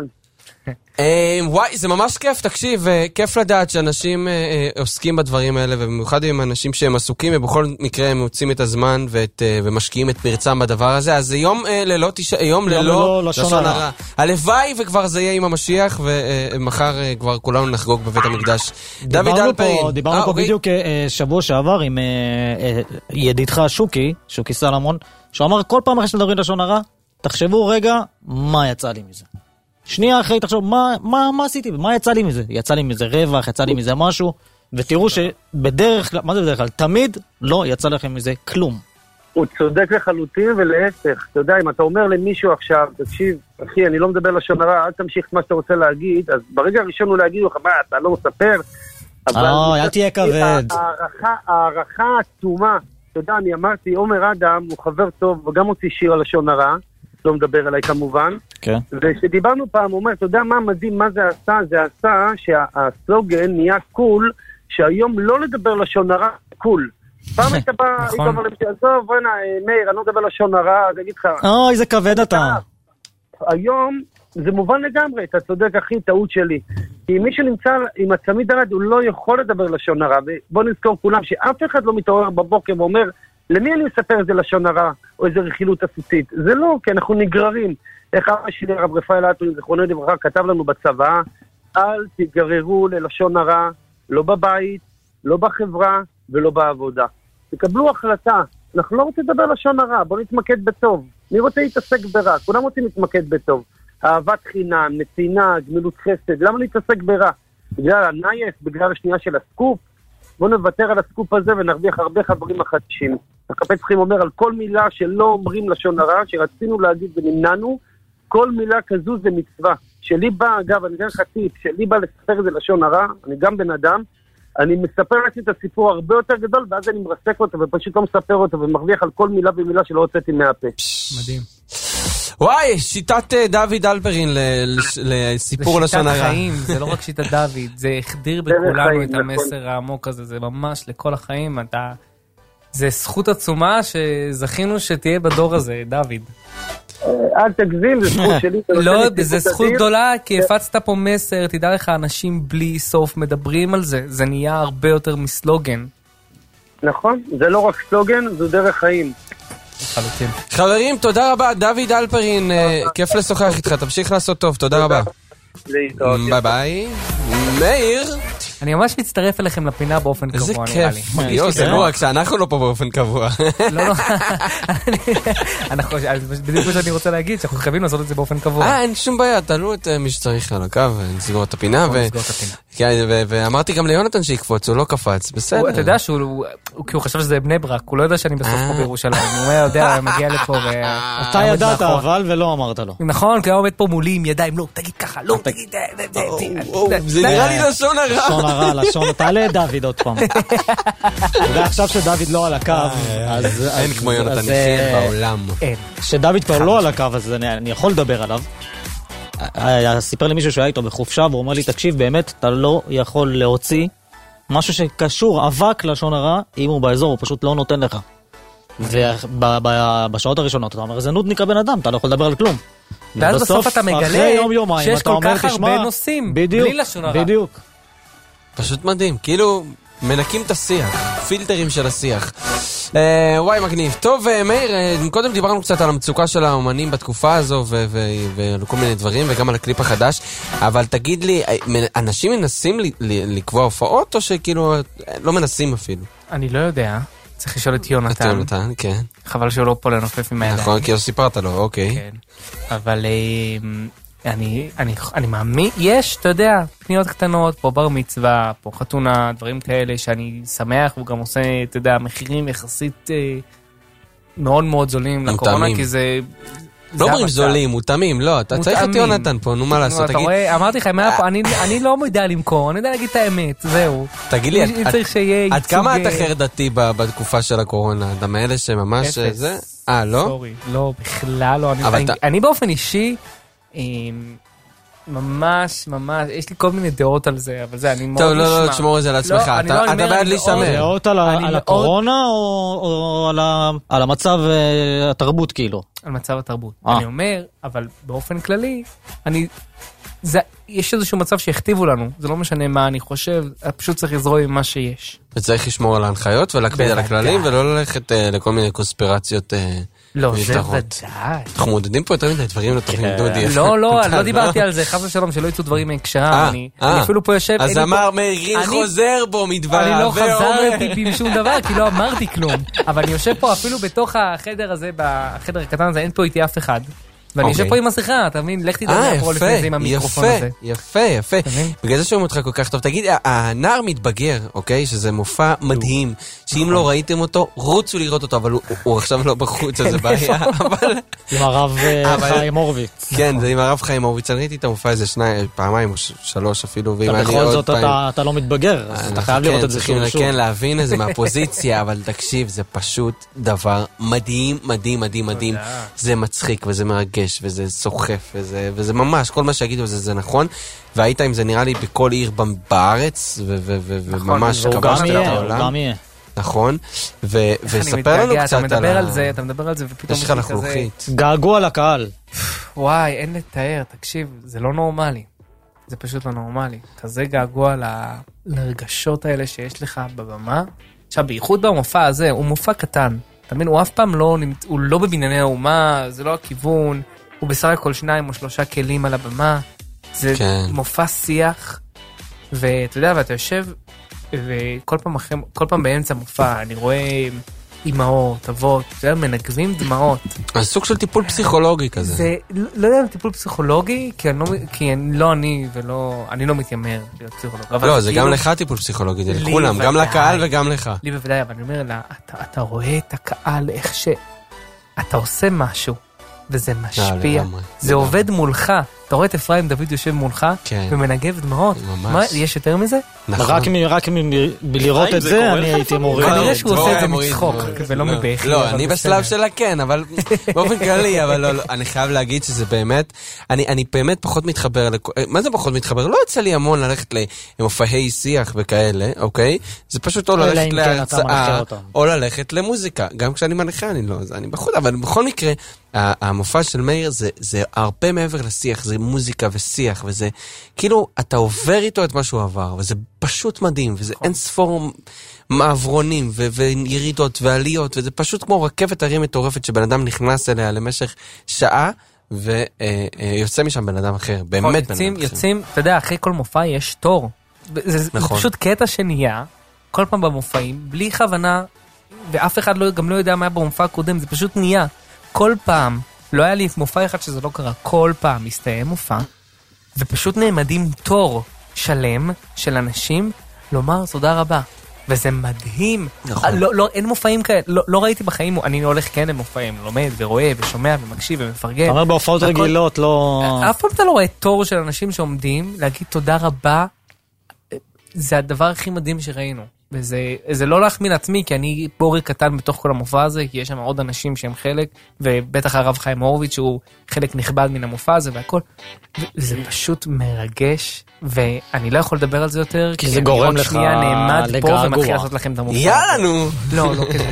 וואי, זה ממש כיף, תקשיב, כיף לדעת שאנשים עוסקים בדברים האלה, ובמיוחד עם אנשים שהם עסוקים, ובכל מקרה הם מוצאים את הזמן ומשקיעים את פרצם בדבר הזה, אז זה יום ללא לשון הרע. הלוואי וכבר זה יהיה עם המשיח, ומחר כבר כולנו נחגוג בבית המקדש. דוד אלפרין. דיברנו פה בדיוק שבוע שעבר עם ידידך שוקי סלמון, שהוא אמר כל פעם אחרי שמדברים לשון הרע, תחשבו רגע מה יצא לי מזה. שנייה אחרי, תחשוב, מה עשיתי? מה יצא לי מזה? יצא לי מזה רווח, יצא לי מזה משהו, ותראו שבדרך כלל, מה זה בדרך כלל? תמיד לא יצא לכם מזה כלום. הוא צודק לחלוטין ולהפך. אתה יודע, אם אתה אומר למישהו עכשיו, תקשיב, אחי, אני לא מדבר לשון הרע, אל תמשיך מה שאתה רוצה להגיד, אז ברגע הראשון הוא להגיד לך, מה, אתה לא מספר? אל תהיה כבד. הערכה עצומה אתה יודע, אני אמרתי, עומר אדם הוא חבר טוב, וגם הוציא שיר על לשון הרע, לא מדבר עליי כמובן. כן. ושדיברנו פעם, הוא אומר, אתה יודע מה מדהים, מה זה עשה? זה עשה שהסלוגן נהיה קול, שהיום לא לדבר לשון הרע, קול. פעם היית בא, היית אומר לי, עזוב, בוא'נה, מאיר, אני לא מדבר לשון הרע, אז אגיד לך... אוי, זה כבד אתה. היום זה מובן לגמרי, אתה צודק, אחי, טעות שלי. כי מי שנמצא עם הצמיד הרד, הוא לא יכול לדבר לשון הרע. ובוא נזכור כולם שאף אחד לא מתעורר בבוקר ואומר, למי אני אספר איזה לשון הרע, או איזה רכילות עסיסית? זה לא, כי אנחנו נגררים. איך אבא שלי, רב רפאל אטרי, זכרונו לברכה, כתב לנו בצבא, אל תיגררו ללשון הרע, לא בבית, לא בחברה ולא בעבודה. תקבלו החלטה, אנחנו לא רוצים לדבר לשון הרע, בואו נתמקד בטוב. מי רוצה להתעסק ברע? כולם רוצים להתמקד בטוב. אהבת חינם, נתינה, גמילות חסד, למה להתעסק ברע? בגלל הנייס, בגלל השנייה של הסקופ? בואו נוותר על הסקופ הזה ונרוויח הרבה חברים החדשים. החפץ חיים אומר על כל מילה שלא אומרים לשון הרע, שרצינו להגיד ונמנענו, כל מילה כזו זה מצווה. שלי בא, אגב, אני אתן לך טיפ, שלי בא לספר את זה לשון הרע, אני גם בן אדם, אני מספר לעצמי את הסיפור הרבה יותר גדול, ואז אני מרסק אותו ופשוט לא מספר אותו, ומרוויח על כל מילה ומילה שלא הוצאתי מהפה. מדהים. וואי, שיטת דוד אלפרין לסיפור לשון הרע. זה שיטת חיים, זה לא רק שיטת דוד, זה החדיר בכולנו את המסר העמוק הזה, זה ממש לכל החיים, זה זכות עצומה שזכינו שתהיה בדור הזה, דוד. אל תגזים, זה זכות שלי. לא, זה זכות גדולה, כי הפצת פה מסר, תדע לך, אנשים בלי סוף מדברים על זה, זה נהיה הרבה יותר מסלוגן. נכון, זה לא רק סלוגן, זה דרך חיים. חברים, תודה רבה, דוד אלפרין, כיף לשוחח איתך, תמשיך לעשות טוב, תודה רבה. ביי ביי. מאיר, אני ממש מצטרף אליכם לפינה באופן קבוע, נראה לי. איזה כיף. זה לא רק שאנחנו לא פה באופן קבוע. לא, לא. בדיוק כמו שאני רוצה להגיד, שאנחנו חייבים לעשות את זה באופן קבוע. אין שום בעיה, תעלו את מי שצריך על הקו, נסגור את הפינה. ואמרתי גם ליונתן שיקפוץ, הוא לא קפץ, בסדר. אתה יודע שהוא חשב שזה בני ברק, הוא לא יודע שאני בסוף פה בירושלים. הוא יודע, מגיע לפה. אתה ידעת אבל ולא אמרת לו. נכון, כי הוא עומד פה מולי עם ידיים, לא, תגיד ככה, לא, תגיד. זה נראה לי לשון הרע. לשון, תעלה דוד עוד פעם. ועכשיו שדוד לא על הקו, אז... אין כמו יונתן נחיר בעולם. שדוד כבר לא על הקו, אז אני יכול לדבר עליו. סיפר לי מישהו שהיה איתו בחופשה, והוא אומר לי, תקשיב, באמת, אתה לא יכול להוציא משהו שקשור, אבק לשון הרע, אם הוא באזור, הוא פשוט לא נותן לך. ובשעות הראשונות, אתה אומר, זה נודניק הבן אדם, אתה לא יכול לדבר על כלום. ואז בסוף אתה מגלה שיש כל כך הרבה נושאים, בלי לשון הרע. בדיוק. פשוט מדהים, כאילו מנקים את השיח, פילטרים של השיח. וואי, מגניב. טוב, מאיר, קודם דיברנו קצת על המצוקה של האומנים בתקופה הזו ועל כל מיני דברים, וגם על הקליפ החדש, אבל תגיד לי, אנשים מנסים לקבוע הופעות, או שכאילו לא מנסים אפילו? אני לא יודע, צריך לשאול את יונתן. את יונתן, כן. חבל שהוא לא פה לנופף עם הידיים. נכון, כי לא סיפרת לו, אוקיי. כן, אבל... אני מאמין, יש, אתה יודע, פניות קטנות, פה בר מצווה, פה חתונה, דברים כאלה שאני שמח, הוא גם עושה, אתה יודע, מחירים יחסית מאוד מאוד זולים לקורונה, כי זה... לא אומרים זולים, מותאמים, לא, אתה צריך את יונתן פה, נו מה לעשות, תגיד... אמרתי לך, אני לא יודע למכור, אני יודע להגיד את האמת, זהו. תגיד לי, עד כמה אתה חרדתי בתקופה של הקורונה? אתה מאלה שממש זה? לא? סורי, לא, בכלל לא. אני באופן אישי... ממש, יש לי כל מיני דעות על זה, אבל זה, אני מאוד נשמע. טוב, לא, תשמור את זה לעצמך, אתה בעד להישמר. דעות על הקורונה או על המצב התרבות כאילו? על מצב התרבות. אני אומר, אבל באופן כללי, יש איזשהו מצב שהכתיבו לנו, זה לא משנה מה אני חושב, פשוט צריך לזרוע עם מה שיש. וצריך לשמור על ההנחיות ולהקפיד על הכללים, ולא ללכת לכל מיני קונספירציות. לא, זה ודאי. אנחנו מודדים פה יותר מדי דברים לטובים דודי. לא דיברתי על זה, חס ושלום, שלא יצאו דברים מהקשרם, אני אפילו פה יושב... אז אמר מאיר גרין חוזר בו מדבריו. אני לא חזרתי בשום דבר, כי לא אמרתי כלום. אבל אני יושב פה אפילו בתוך החדר הזה, בחדר הקטן הזה, אין פה איתי אף אחד. ואני יושב פה עם מסכה, אתה מבין? לך תדע מאחור לפני זה עם המיקרופון הזה. יפה. בגלל זה שהוא אותך כל כך טוב. תגיד, הנער מתבגר, אוקיי? שזה מופע מדהים, שאם לא ראיתם אותו, רוצו לראות אותו, אבל הוא עכשיו לא בחוץ, אז זה בעיה. עם הרב חיים הורוביץ. כן, זה עם הרב חיים הורוביץ. אני ראיתי את המופע הזה פעמיים או 3 אפילו. בכל זאת אתה לא מתבגר, אז אתה חייב לראות את זה שוב. כן, להבין את זה מהפוזיציה, אבל תקשיב, זה פשוט דבר מדהים, מדהים, מדהים, מדהים. זה מצחיק וזה מרגש וזה סוחף וזה ממש, כל מה שיגידו זה נכון. והיית עם זה נראה לי בכל עיר בארץ וממש כבשת את העולם. נכון, וספר לנו קצת על אתה מדבר על זה ופתאום יש לך לחלוכית. געגוע לקהל. וואי, אין לתאר, תקשיב, זה לא נורמלי. זה פשוט לא נורמלי. כזה געגוע לרגשות האלה שיש לך בבמה. עכשיו, בייחוד במופע הזה, הוא מופע קטן. אתה מבין, הוא אף פעם לא, הוא לא בבנייני האומה, זה לא הכיוון, הוא בסך הכל 2 או 3 כלים על הבמה. זה מופע שיח, ואתה יודע, ואתה יושב, וכל פעם באמצע מופע, אני רואה אמהות, אבות, אתה יודע, מנגבים דמעות. אז סוג של טיפול פסיכולוגי כזה. זה, לא יודע, טיפול פסיכולוגי, כי לא אני ולא, אני לא מתיימר להיות פסיכולוג. לא, זה גם לך טיפול פסיכולוגי, זה לכולם, גם לקהל וגם לך. לי בוודאי, אבל אני אומר לה, אתה רואה את הקהל, איך שאתה עושה משהו, וזה משפיע, זה עובד מולך. אתה רואה את אפרים דוד יושב מולך ומנגב דמעות. יש יותר מזה? רק בלראות את זה אני הייתי מוריד. כנראה שהוא עושה את זה מצחוק ולא מבכי. לא, אני בשלב שלה כן, אבל באופן כללי, אבל אני חייב להגיד שזה באמת, אני באמת פחות מתחבר, מה זה פחות מתחבר? לא יצא לי המון ללכת למופעי שיח וכאלה, אוקיי? זה פשוט או ללכת להרצאה, או ללכת למוזיקה. גם כשאני מנחה אני לא, אני בחוץ, אבל בכל מקרה, המופע של מאיר זה הרבה מעבר לשיח, זה מוזיקה ושיח, וזה כאילו, אתה עובר איתו את מה שהוא עבר, וזה פשוט מדהים, וזה אין ספור מעברונים, וירידות ועליות, וזה פשוט כמו רכבת הרים מטורפת, שבן אדם נכנס אליה למשך שעה, ויוצא משם בן אדם אחר, באמת בן אדם אחר. יוצאים, אתה יודע, אחרי כל מופע יש תור, זה פשוט קטע שנהיה, כל פעם במופעים, בלי כוונה, ואף אחד גם לא יודע מה היה במופע הקודם, זה פשוט נהיה. כל פעם, לא היה לי מופע אחד שזה לא קרה, כל פעם מסתיים מופע, ופשוט נעמדים תור שלם של אנשים לומר תודה רבה. וזה מדהים. נכון. לא, אין מופעים כאלה, לא ראיתי בחיים, אני הולך כן למופעים, לומד ורואה ושומע ומקשיב ומפרגן. אבל בהופעות רגילות לא... אף פעם אתה לא רואה תור של אנשים שעומדים להגיד תודה רבה, זה הדבר הכי מדהים שראינו. וזה לא להחמיא לעצמי, כי אני בורג קטן בתוך כל המופע הזה, כי יש שם עוד אנשים שהם חלק, ובטח הרב חיים הורוביץ שהוא חלק נכבד מן המופע הזה והכל. זה פשוט מרגש, ואני לא יכול לדבר על זה יותר, כי זה גורם לך שנייה נעמד פה ומתחיל לעשות לכם את המופע. יאללה נו! לא כזה.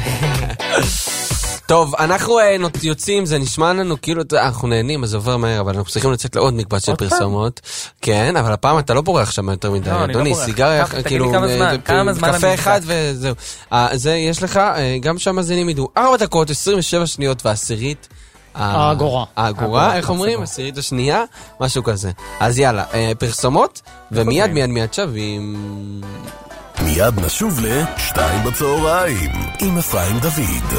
טוב, אנחנו יוצאים, זה נשמע לנו כאילו, אנחנו נהנים, אז עובר מהר, אבל אנחנו צריכים לצאת לעוד מקבץ של פרסומות. כן, אבל הפעם אתה לא בורח שם יותר מדי, אדוני, סיגריה, כאילו, קפה אחד וזהו. זה יש לך, גם שם מאזינים ידעו, 4 דקות, 27 שניות ועשירית. האגורה, איך אומרים? עשירית השנייה, משהו כזה. אז יאללה, פרסומות, ומיד שווים. מיד נשוב ל-2 בצהריים עם אפרים דוד.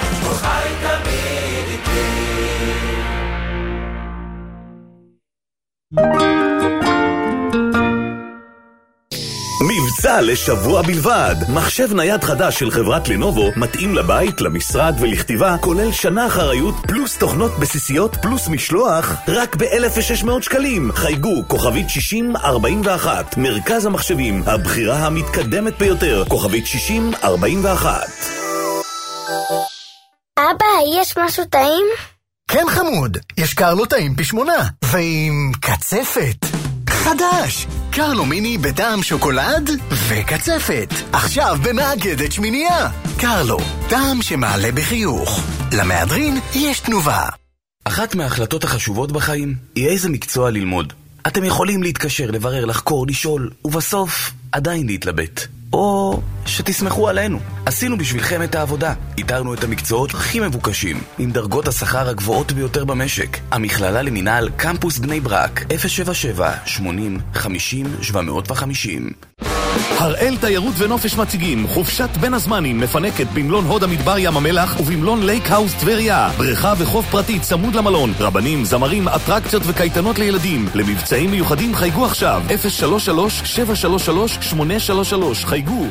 מבצע לשבוע בלבד. מחשב נייד חדש של חברת לנובו מתאים לבית, למשרד ולכתיבה, כולל שנה אחריות פלוס תוכנות בסיסיות פלוס משלוח רק ב-1,600 שקלים. חייגו כוכבית 6041, מרכז המחשבים, הבחירה המתקדמת ביותר, כוכבית 6041. אבא, יש משהו טעים? כן חמוד, יש קרלו טעים פי 8 ועם קצפת חדש, קרלו מיני בטעם שוקולד וקצפת, עכשיו במאגדת שמינייה. קרלו, טעם שמעלה בחיוך. למהדרין יש תנובה. אחת מההחלטות החשובות בחיים היא איזה מקצוע ללמוד. אתם יכולים להתקשר, לברר, לחקור, לשאול, ובסוף עדיין להתלבט. או שתסמכו עלינו. עשינו בשבילכם את העבודה. איתרנו את המקצועות הכי מבוקשים, עם דרגות השכר הגבוהות ביותר במשק. המכללה למינהל קמפוס בני ברק, 077-80-50-750. הראל תיירות ונופש מציגים חופשת בין הזמנים מפנקת במלון הוד המדבר ים המלח ובמלון לייק האוס טבריה. בריכה וחוף פרטי צמוד למלון, רבנים, זמרים, אטרקציות וקייטנות לילדים. למבצעים מיוחדים חייגו עכשיו 033-733-833. חייגו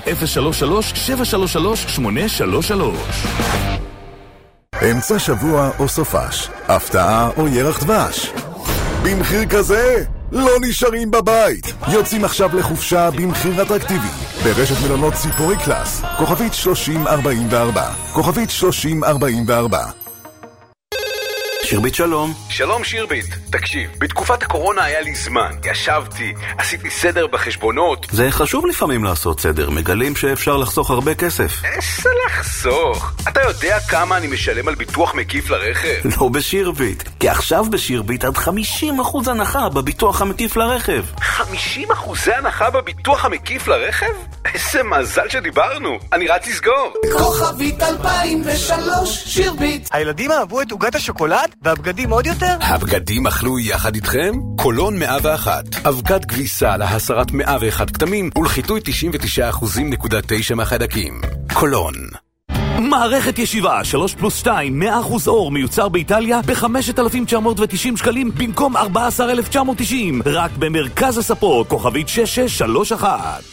033-733-833. אמצע שבוע או סופש, הפתעה או ירח דבש. במחיר כזה לא נשארים בבית. יוצאים עכשיו לחופשה במחיר אטרקטיבי ברשת מלונות ציפורי קלאס, כוכבית 3044, כוכבית 3044. שירבית שלום. שלום שירבית. תקשיב, בתקופת הקורונה היה לי זמן. ישבתי, עשיתי סדר בחשבונות. זה חשוב לפעמים לעשות סדר. מגלים שאפשר לחסוך הרבה כסף. איזה לחסוך? אתה יודע כמה אני משלם על ביטוח מקיף לרכב? לא בשירבית. כי עכשיו בשירבית עד 50% הנחה בביטוח המקיף לרכב. 50% הנחה בביטוח המקיף לרכב? איזה מזל שדיברנו. אני רץ לסגור. כוכבית 2003 שירבית. הילדים אהבו את עוגת השוקולד והבגדים עוד יותר? הבגדים אכלו יחד איתכם? קולון 101. אבקת כביסה להסרת 101 כתמים ולחיטוי 99.9% מהחיידקים. קולון. מערכת ישיבה 3+2 100% אור מיוצר באיטליה ב-5,990 שקלים במקום 14,990 רק במרכז הספות כוכבית 6631.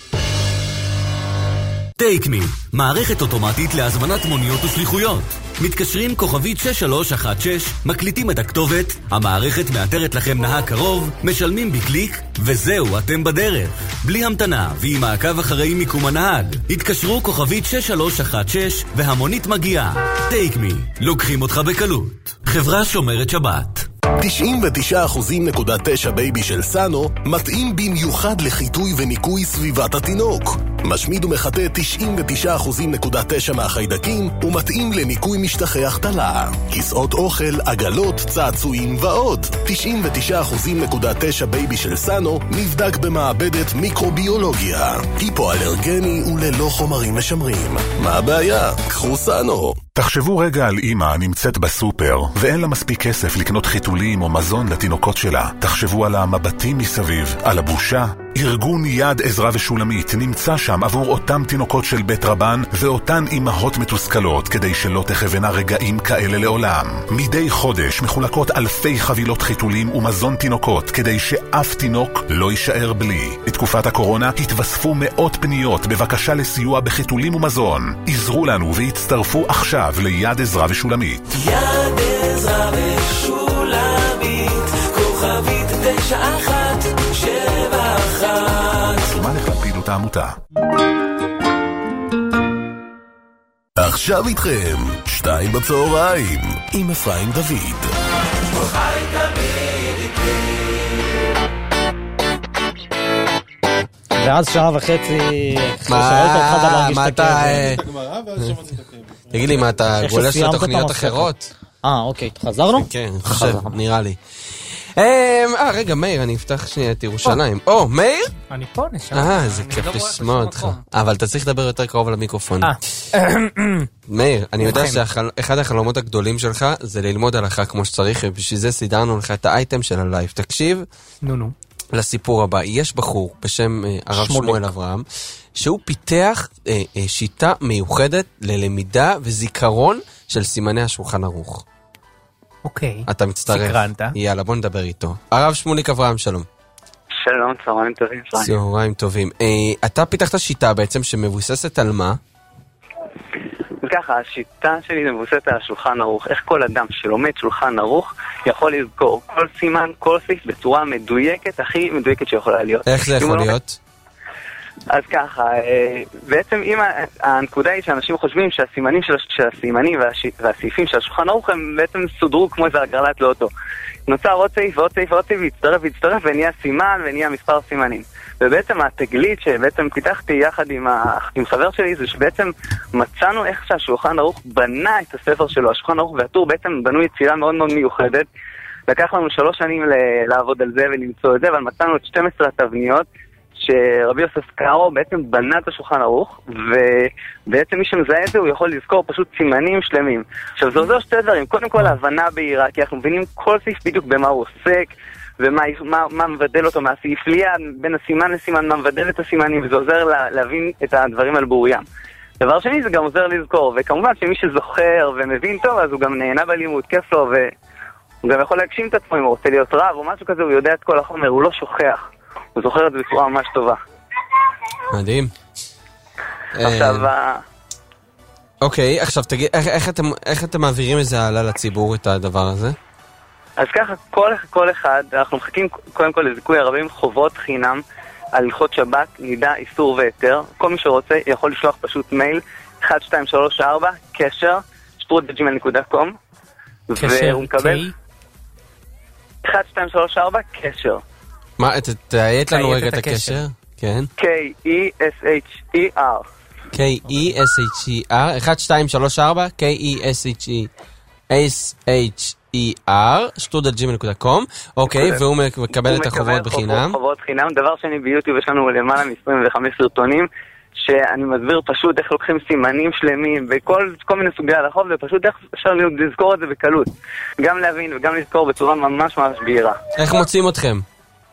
טייק מי, מערכת אוטומטית להזמנת מוניות ושליחויות. מתקשרים כוכבית 6316, מקליטים את הכתובת, המערכת מאתרת לכם נהג קרוב, משלמים בקליק, וזהו, אתם בדרך. בלי המתנה ועם מעקב אחרי מיקום הנהג. התקשרו כוכבית 6316 והמונית מגיעה. טייק מי, לוקחים אותך בקלות. חברה שומרת שבת. 99.9 בייבי של סאנו מתאים במיוחד לחיטוי וניקוי סביבת התינוק. משמיד ומחטא 99.9 מהחיידקים ומתאים לניקוי משטחי החתלה, כיסאות אוכל, עגלות, צעצועים ועוד. 99.9 בייבי של סאנו נבדק במעבדת מיקרוביולוגיה, היפואלרגני וללא חומרים משמרים. מה הבעיה? קחו סאנו. תחשבו רגע על אמא נמצאת בסופר ואין לה מספיק כסף לקנות חיתולים או מזון לתינוקות שלה. תחשבו על המבטים מסביב, על הבושה. ארגון יד עזרה ושולמית נמצא שם עבור אותם תינוקות של בית רבן ואותן אמהות מתוסכלות כדי שלא תחווינה רגעים כאלה לעולם. מדי חודש מחולקות אלפי חבילות חיתולים ומזון תינוקות כדי שאף תינוק לא יישאר בלי. בתקופת הקורונה התווספו מאות פניות בבקשה לסיוע בחיתולים ומזון. עזרו לנו והצטרפו עכשיו ליד עזרה ושולמית. יד עזרה ושולמית, כוכבית 9171. מה לך לפעילות העמותה? עכשיו איתכם 2 בצהריים עם אפרים דוד. חי תמיד איתי. ואז שעה וחצי מה אתה... תגיד לי, מה אתה גולש לתוכניות אחרות? אוקיי, חזרנו? כן, חושב, נראה לי. רגע, מאיר, אני אפתח שנייה את ירושלים. מאיר? אני פה, נשאר. זה כיף לשמוע אותך. אבל אתה צריך לדבר יותר קרוב למיקרופון. מאיר, אני יודע שאחד החלומות הגדולים שלך זה ללמוד הלכה כמו שצריך, ובשביל זה סידרנו לך את האייטם של הלייב. תקשיב לסיפור הבא. יש בחור בשם הרב שמואל אברהם, שהוא פיתח שיטה מיוחדת ללמידה וזיכרון של סימני השולחן ערוך. אוקיי. אתה מצטרף. סקרנת. יאללה, בוא נדבר איתו. הרב שמוליק אברהם, שלום. שלום, צהריים טובים. צהריים טובים. אתה פיתחת שיטה בעצם שמבוססת על מה? ככה, השיטה שלי זה מבוססת על השולחן ערוך. איך כל אדם שלומד שולחן ערוך יכול לזכור כל סימן, כל סעיף בצורה מדויקת, הכי מדויקת שיכולה להיות. איך זה יכול להיות? אז ככה, בעצם אם הנקודה היא שאנשים חושבים שהסימנים של הסימנים והסעיפים של השולחן ערוך הם בעצם סודרו כמו איזה הגרלת לאוטו. נוצר עוד סעיף ועוד סעיף ועוד סעיף והצטרף ונהיה סימן ונהיה מספר סימנים. ובעצם התגלית שבעצם פיתחתי יחד עם חבר שלי זה שבעצם מצאנו איך שהשולחן ערוך בנה את הספר שלו. השולחן ערוך והטור בעצם בנו יצירה מאוד מאוד מיוחדת. לקח לנו 3 שנים לעבוד על זה ולמצוא את זה, אבל מצאנו את 12 התבניות שרבי יוסף קארו בעצם בנה את השולחן ערוך, ובעצם מי שמזהה את זה הוא יכול לזכור פשוט סימנים שלמים. עכשיו זה עוזר 2 דברים, קודם כל ההבנה בהירה, כי אנחנו מבינים כל סעיף בדיוק במה הוא עוסק, ומה מבדל אותו מהפליאה, בין הסימן לסימן, מה מבדל את הסימנים, וזה עוזר להבין את הדברים על בוריים. דבר שני, זה גם עוזר לזכור, וכמובן שמי שזוכר ומבין טוב, אז הוא גם נהנה בלימוד, כיף לו, והוא גם יכול להגשים את עצמו, אם הוא רוצה להיות רב או משהו כזה, הוא יודע את כל החומר, הוא לא שוכח, הוא זוכר את זה בצורה ממש טובה. מדהים. עכשיו... אוקיי, עכשיו תגיד, איך אתם מעבירים את זה הלאה לציבור, את הדבר הזה? אז ככה, כל אחד, אנחנו מחכים קודם כל לזיכוי הרבים, חובות חינם, על הלכות שבת, נידה, איסור והיתר. כל מי שרוצה יכול לשלוח פשוט מייל 1234 קשר@gmail.com והוא מקבל 1234 קשר. מה, תעיית לנו רגע את הקשר? כן. K-E-S-H-E-R K-E-S-H-E-R 1234 K-E-S-H-E-R @gmail.com. אוקיי, והוא מקבל את החובות בחינם. חובות חינם. דבר שני, ביוטיוב יש לנו למעלה מ-25 סרטונים שאני מסביר פשוט איך לוקחים סימנים שלמים וכל מיני סוגי הלכות, ופשוט איך אפשר לזכור את זה בקלות, גם להבין וגם לזכור בצורה ממש ממש בהירה. איך מוצאים אתכם?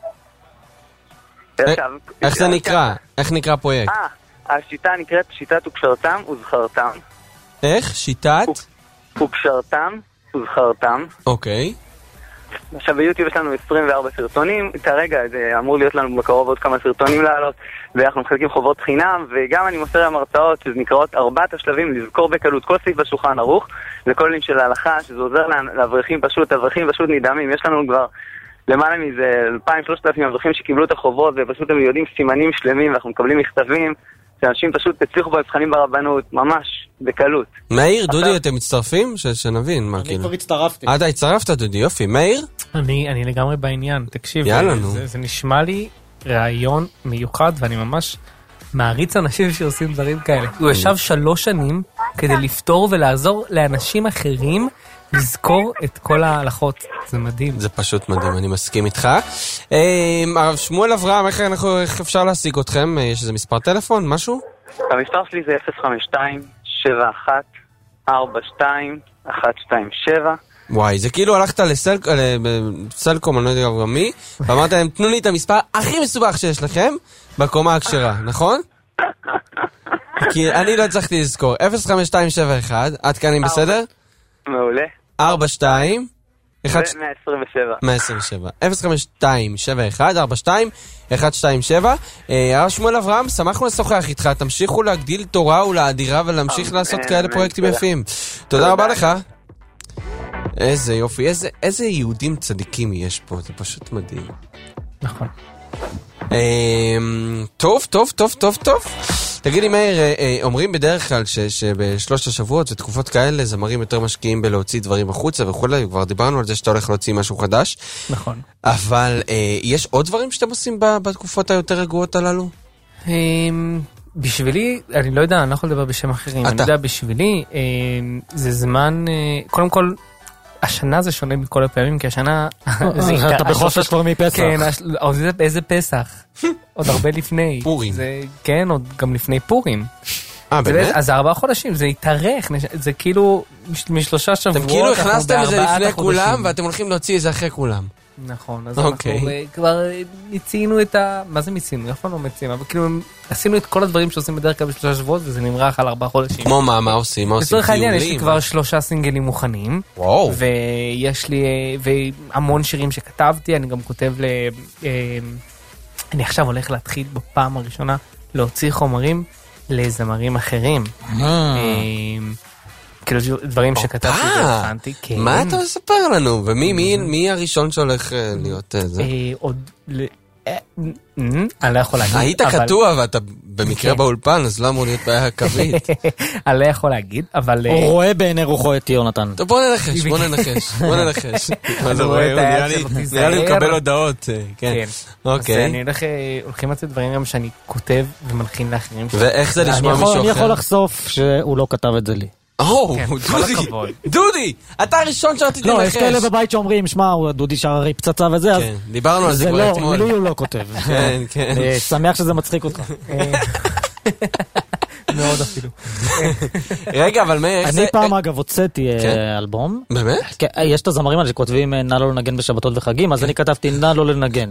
איך זה נקרא? איך נקרא פרויקט? השיטה נקראת שיטת וקשרתם וזכרתם. איך? שיטת? וקשרתם וזכרתם. אוקיי. עכשיו ביוטיוב יש לנו 24 סרטונים, כרגע זה אמור להיות לנו בקרוב עוד כמה סרטונים לעלות, ואנחנו מחלקים חובות חינם, וגם אני מוסר להם הרצאות שזה נקראות 4 השלבים לזכור בקלות כל סעיף בשולחן ערוך, לכל לין של ההלכה, שזה עוזר לאברכים פשוט, אברכים פשוט נדהמים, יש לנו כבר למעלה מזה 2,000-3,000 אברכים שקיבלו את החובות, ופשוט הם יודעים סימנים שלמים, ואנחנו מקבלים מכתבים, שאנשים פשוט הצליחו במבחנים ברבנות, ממש, בקלות. מאיר, דודי, אתם מצטרפים? שנבין מה כאילו. אני כבר הצטרפתי. אתה הצטרפת, דודי, יופי. מאיר? אני לגמרי בעניין, תקשיב. יאללה, נו. זה נשמע לי רעיון מיוחד, ואני ממש מעריץ אנשים שעושים דברים כאלה. הוא ישב 3 שנים כדי לפתור ולעזור לאנשים אחרים לזכור את כל ההלכות. זה מדהים. זה פשוט מדהים, אני מסכים איתך. הרב שמואל אברהם, איך אפשר להשיג אתכם? יש איזה מספר טלפון, משהו? המספר שלי זה 052-71-42-127. וואי, זה כאילו הלכת לסלקום, אני לא יודע מי, ואמרת להם, תנו לי את המספר הכי מסובך שיש לכם בקומה הכשרה, נכון? כי אני לא הצלחתי לזכור. 05271, עד כאן אני בסדר? מעולה. 42 127 05271 42 127. הרב שמואל אברהם, שמחנו לשוחח איתך, תמשיכו להגדיל תורה ולאדירה ולהמשיך לעשות כאלה פרויקטים יפים. תודה רבה לך. איזה יופי, איזה יהודים צדיקים יש פה, זה פשוט מדהים. נכון. טוב. תגידי מאיר, אומרים בדרך כלל שבשלושת השבועות ותקופות כאלה זמרים יותר משקיעים בלהוציא דברים החוצה וכולי, כבר דיברנו על זה שאתה הולך להוציא משהו חדש. נכון. אבל יש עוד דברים שאתם עושים בתקופות היותר רגועות הללו? בשבילי, אני לא יודע, אני לא יכול לדבר בשם אחרים. אני יודע, בשבילי זה זמן, קודם כל, השנה זה שונה מכל הפעמים, כי השנה... אתה בחופש כבר מפסח. כן, איזה פסח? עוד הרבה לפני. פורים. כן, עוד גם לפני פורים. באמת? אז 4 חודשים, זה יתארך, זה כאילו מ3 שבועות. אתם כאילו הכנסתם את זה לפני כולם, ואתם הולכים להוציא את זה אחרי כולם. נכון, אז אנחנו כבר מיצינו את ה... מה זה מיצינו? אף פעם לא מציעים, אבל כאילו עשינו את כל הדברים שעושים בדרך כלל ב3 שבועות, וזה נמרח על 4 חודשים. כמו מה עושים? לצורך העניין, יש לי כבר 3 סינגלים מוכנים. וואו. ויש לי המון שירים שכתבתי, אני גם כותב אני עכשיו הולך להתחיל בפעם הראשונה להוציא חומרים לזמרים אחרים. כאילו דברים שכתבתי והכנתי. מה אתה מספר לנו? ומי הראשון שהולך להיות זה? עוד... אני לא יכול להגיד. היית קטוע ואתה במקרה באולפן, אז לא אמור להיות בעיה קווית. אני לא יכול להגיד, אבל... הוא רואה בעיני רוחו את יונתן. טוב, בוא ננחש. נראה לי מקבל הודעות. כן. אוקיי. אז אני הולכים לצאת דברים גם שאני כותב ומלחין לאחרים. ואיך זה לשמוע מישהו אחר? אני יכול לחשוף שהוא לא כתב את זה לי. דודי, אתה הראשון שרציתי לנחש. לא, יש כאלה בבית שאומרים, שמע, דודי שר הרי פצצה וזה, אז... דיברנו על זה כבר אתמול. לי הוא לא כותב. שמח שזה מצחיק אותך. מאוד אפילו. רגע, אבל מאיר... אני פעם אגב הוצאתי אלבום. באמת? יש את הזמרים האלה שכותבים נא לא לנגן בשבתות וחגים, אז אני כתבתי נא לא לנגן.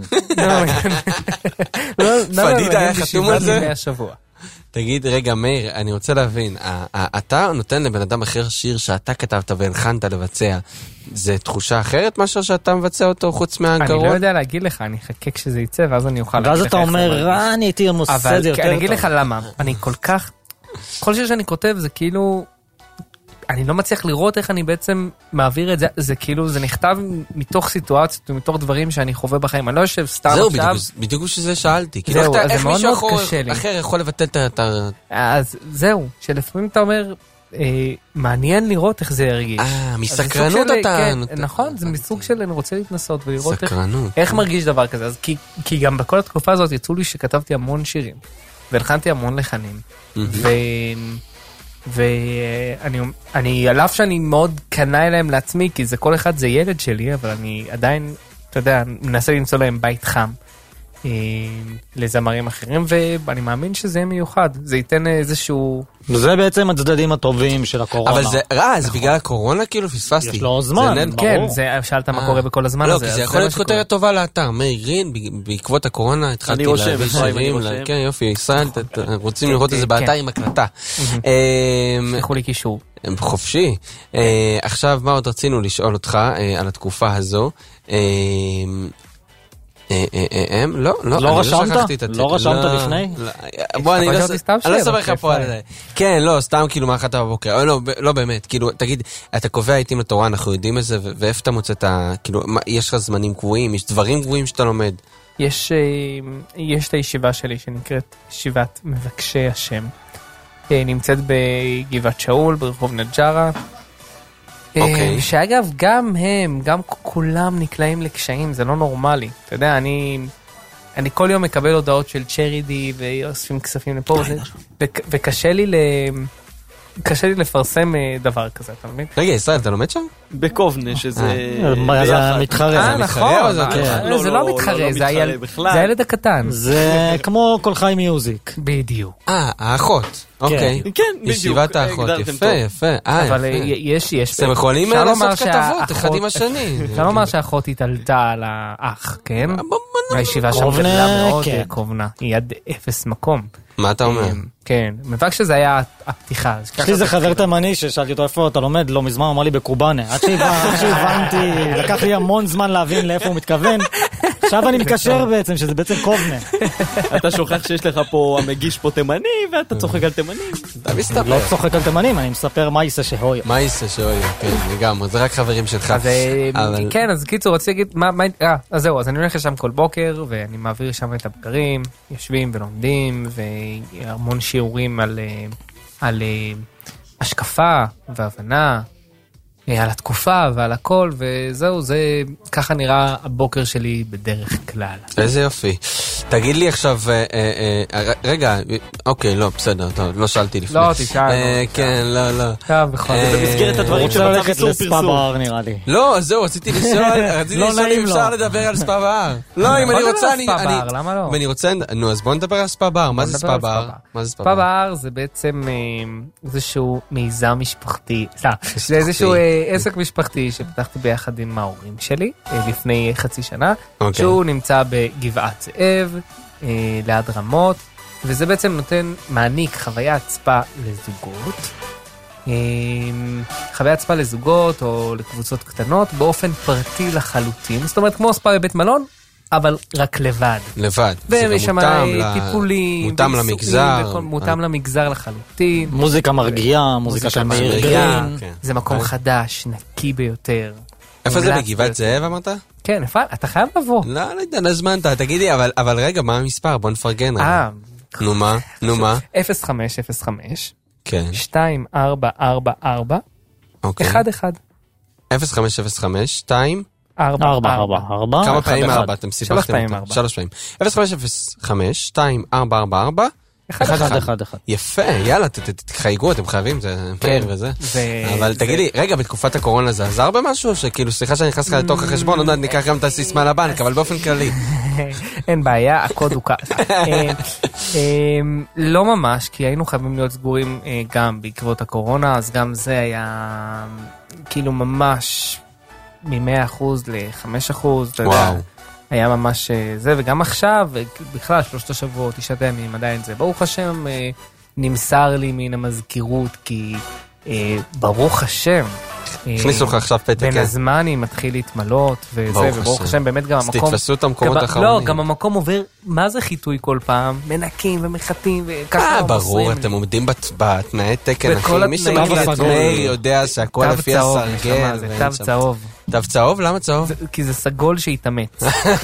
פדיד היה חתום על זה? תגיד, רגע, מאיר, אני רוצה להבין, אתה נותן לבן אדם אחר שיר שאתה כתבת והנחנת לבצע, זה תחושה אחרת מאשר שאתה מבצע אותו חוץ מהגרון? אני לא יודע להגיד לך, אני אחכה כשזה יצא, ואז אני אוכל... ואז אתה אומר, אני הייתי עושה את זה יותר טוב. אני אגיד לך למה, אני כל כך... כל שיר שאני כותב זה כאילו... אני לא מצליח לראות איך אני בעצם מעביר את זה, זה כאילו, זה נכתב מתוך סיטואציות ומתוך דברים שאני חווה בחיים, אני לא יושב סתם עכשיו. זהו, בדיוק שזה שאלתי. זהו, איך מישהו אחר יכול לבטל את ה... אז זהו, שלפעמים אתה אומר, מעניין לראות איך זה ירגיש. מסקרנות אתה... נכון, זה מסוג של אני רוצה להתנסות ולראות איך מרגיש דבר כזה. כי גם בכל התקופה הזאת יצאו לי שכתבתי המון שירים, והלחנתי המון לחנים, ואני, על אף שאני מאוד קנה אליהם לעצמי, כי זה כל אחד זה ילד שלי, אבל אני עדיין, אתה יודע, מנסה למצוא להם בית חם לזמרים אחרים, ואני מאמין שזה יהיה מיוחד. זה ייתן איזשהו... זה בעצם הצדדים הטובים של הקורונה. אבל זה רע, זה בגלל הקורונה כאילו פספסתי. יש לו זמן, כן, שאלת מה קורה בכל הזמן הזה. לא, כי זה יכול להיות כותרת טובה לאתר. מאיר גרין, בעקבות הקורונה התחלתי להביא שירים. כן, יופי, ישראל, רוצים לראות את זה באתר עם הקלטה. שלחו לי קישור. חופשי. עכשיו, מה עוד רצינו לשאול אותך על התקופה הזו? לא רשמת? לא רשמת לפני? בוא, אני לא סבר לך פה על זה. כן, לא, סתם כאילו מה אחת בבוקר. לא באמת, כאילו, תגיד, אתה קובע עיתים לתורה, אנחנו יודעים את זה, ואיפה אתה מוצא את ה... כאילו, יש לך זמנים קבועים, יש דברים קבועים שאתה לומד? יש את הישיבה שלי שנקראת ישיבת מבקשי השם. נמצאת בגבעת שאול, ברחוב נג'רה. שאגב, גם כולם נקלעים לקשיים, זה לא נורמלי. אתה יודע, אני כל יום מקבל הודעות של צ'רידי ואוספים כספים לפה, וקשה לי לפרסם דבר כזה, אתה מבין? רגע, ישראל, אתה לומד שם? בקובנה, שזה... זה מתחרה. נכון, זה לא מתחרה, זה הילד הקטן. זה כמו כל חי מיוזיק. בדיוק. האחות. אוקיי. כן, בדיוק. ישיבת האחות, יפה. אבל יש... אתם יכולים לעשות כתבות אחד עם השני. אפשר לומר שהאחות התעלתה על האח, כן? והישיבה שם גדלה מאוד קובנה. היא עד 0 מקום. מה אתה אומר? כן, מבק שזה היה הפתיחה. יש לי זה חבר תימני ששאלתי אותו איפה אתה לומד, לא מזמן אמר לי בקובאנה. עד שהבנתי, לקח לי המון זמן להבין לאיפה הוא מתכוון. עכשיו אני מקשר בעצם, שזה בעצם קובנה. אתה שוכח שיש לך פה, המגיש פה תימני, ואתה צוחק על תימנים. אתה מסתפר. לא צוחק על תימנים, אני מספר מה ייסה שהויה. מה ייסה שהויה, כן, לגמרי, זה רק חברים שלך. כן, אז קיצור, רציתי להגיד, אז זהו, אז אני הולך לשם כל בוקר, ואני מעביר שם את הבקרים, יושבים ולומדים, והמון שיעורים על השקפה והבנה, על התקופה ועל הכל, וזהו, זה ככה נראה הבוקר שלי בדרך כלל. איזה יופי. תגיד לי עכשיו, רגע, אוקיי, לא, בסדר, לא שאלתי לפני. לא, תשאל. כן, לא. בכל זה במסגרת הדברים של הולכת לספה בהר נראה לי. לא, זהו, רציתי לשאול אם אפשר לדבר על ספה בהר. לא, אם אני רוצה, למה לא? אם אני רוצה, נו, אז בוא נדבר על ספה בהר. מה זה ספה בהר? ספה בהר זה בעצם איזשהו מיזם משפחתי. זה איזשהו עסק משפחתי שפתחתי ביחד עם ההורים שלי לפני חצי שנה, שהוא נמצא בגבעת זאב, ליד רמות, וזה בעצם מעניק חוויית ספה לזוגות, חוויית ספה לזוגות או לקבוצות קטנות באופן פרטי לחלוטין, זאת אומרת כמו ספה בבית מלון, אבל רק לבד. זה מותאם למגזר. מותאם למגזר לחלוטין. מוזיקה מרגיעה, מוזיקה של מאיר גרין. זה מקום חדש, נקי ביותר. איפה זה בגבעת זאב אמרת? כן, אתה חייב לבוא. לא יודע, נזמנת, תגידי, אבל רגע, מה המספר? בוא נפרגן. נו מה? 0505 כן. 2444 11 0505 2 4 כמה פעמים 4? אתם סיפחתם אותה. 3 פעמים. 0505 2444 אחד. יפה, יאללה, תחייגו, אתם חייבים, זה מהר וזה. אבל תגידי, רגע, בתקופת הקורונה זה עזר במשהו? שכאילו, סליחה שאני נכנס לך לתוך החשבון, עוד ניקח גם את הסיסמה לבנק, אבל באופן כללי. אין בעיה, הקוד הוא ככה. לא ממש, כי היינו חייבים להיות סגורים גם בעקבות הקורונה, אז גם זה היה כאילו ממש מ-100% ל-5%, אתה יודע. היה ממש זה, וגם עכשיו, בכלל 3 שבועות, 9 ימים, עדיין זה. ברוך השם, נמסר לי מן המזכירות, כי ברוך השם, הכניסו לך עכשיו פתק. בין הזמנים מתחיל להתמלות, וזה, וברוך השם, באמת גם המקום... אז תתפסו את המקומות האחרונים. לא, גם המקום עובר, מה זה חיטוי כל פעם? מנקים ומחטים, וככה... ברור, אתם עומדים בתנאי תקן, אחי. מי שמכיר את מאיר יודע שהכל לפי הסרגל. זה תו צהוב. תו צהוב? למה צהוב? כי זה סגול שהתאמץ.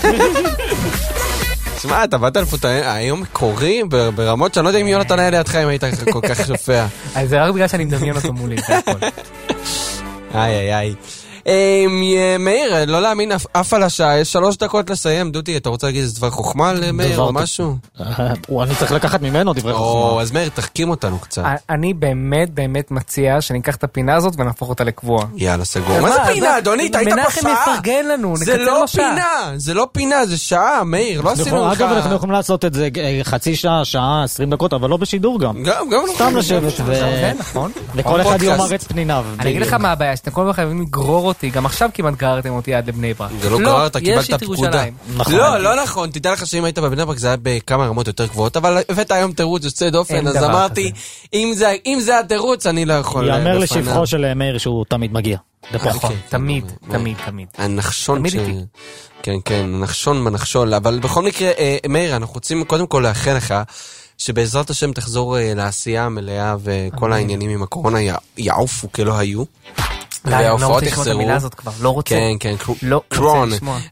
שמע, אתה באת לפות היום מקורי ברמות שאני לא יודע אם יונתן היה לידך אם היית כל כך שופע. אז זה רק בגלל שאני מדמיין אותו מולי, זה הכל. איי. מאיר, לא להאמין אף על השעה, יש 3 דקות לסיים. דודי, אתה רוצה להגיד איזה דבר חוכמה למאיר או משהו? אני צריך לקחת ממנו דברי חוכמה. אז מאיר, תחכים אותנו קצת. אני באמת מציע שניקח את הפינה הזאת ונהפוך אותה לקבוע. יאללה, סגור. מה זה פינה, אדוני? אתה היית פה שעה. מנחם יפרגן לנו, זה לא פינה, זה שעה, מאיר, לא עשינו לך. אגב, אנחנו יכולים לעשות את זה חצי שעה, שעה, 20 דקות, אבל לא בשידור גם. סתם לשבת וכל אחד יאמר את פניניו. אני אגיד לך מה הבעיה, שאתם כל כך חייבים לגרור אותי, גם עכשיו כמעט גררתם אותי עד לבני ברק. זה לא גררת, קיבלת פקודה. לא נכון, תדע לך שאם היית בבני ברק זה היה בכמה רמות יותר גבוהות, אבל הבאת היום תירוץ יוצא דופן, אז אמרתי, אם זה התירוץ, אני לא יכול... יאמר לשבחו של מאיר שהוא תמיד מגיע. תמיד. הנחשון ש... כן, נחשון בנחשול, אבל בכל מקרה, מאיר, אנחנו רוצים קודם כל לאחל לך, שבעזרת השם תחזור לעשייה המלאה, וכל העניינים עם הקורונה יעופו כלא היו. וההופעות יחזרו. כן, קרון.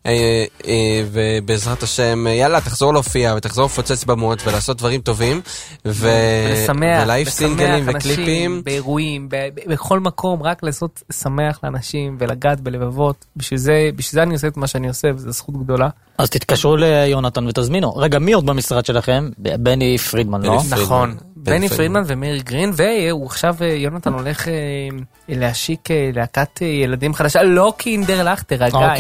ובעזרת השם, יאללה, תחזור להופיע ותחזור לפוצץ במות ולעשות דברים טובים. ולייב סינגלים וקליפים. באירועים, בכל מקום, רק לעשות שמח לאנשים ולגעת בלבבות. בשביל זה אני עושה את מה שאני עושה, וזו זכות גדולה. אז תתקשרו ליונתן ותזמינו. רגע, מי עוד במשרד שלכם? בני פרידמן, לא? נכון. בני פרידמן ומאיר גרין, והוא עכשיו, יונתן הולך להשיק להקת ילדים חדשה, לא קינדר לך, תרגע,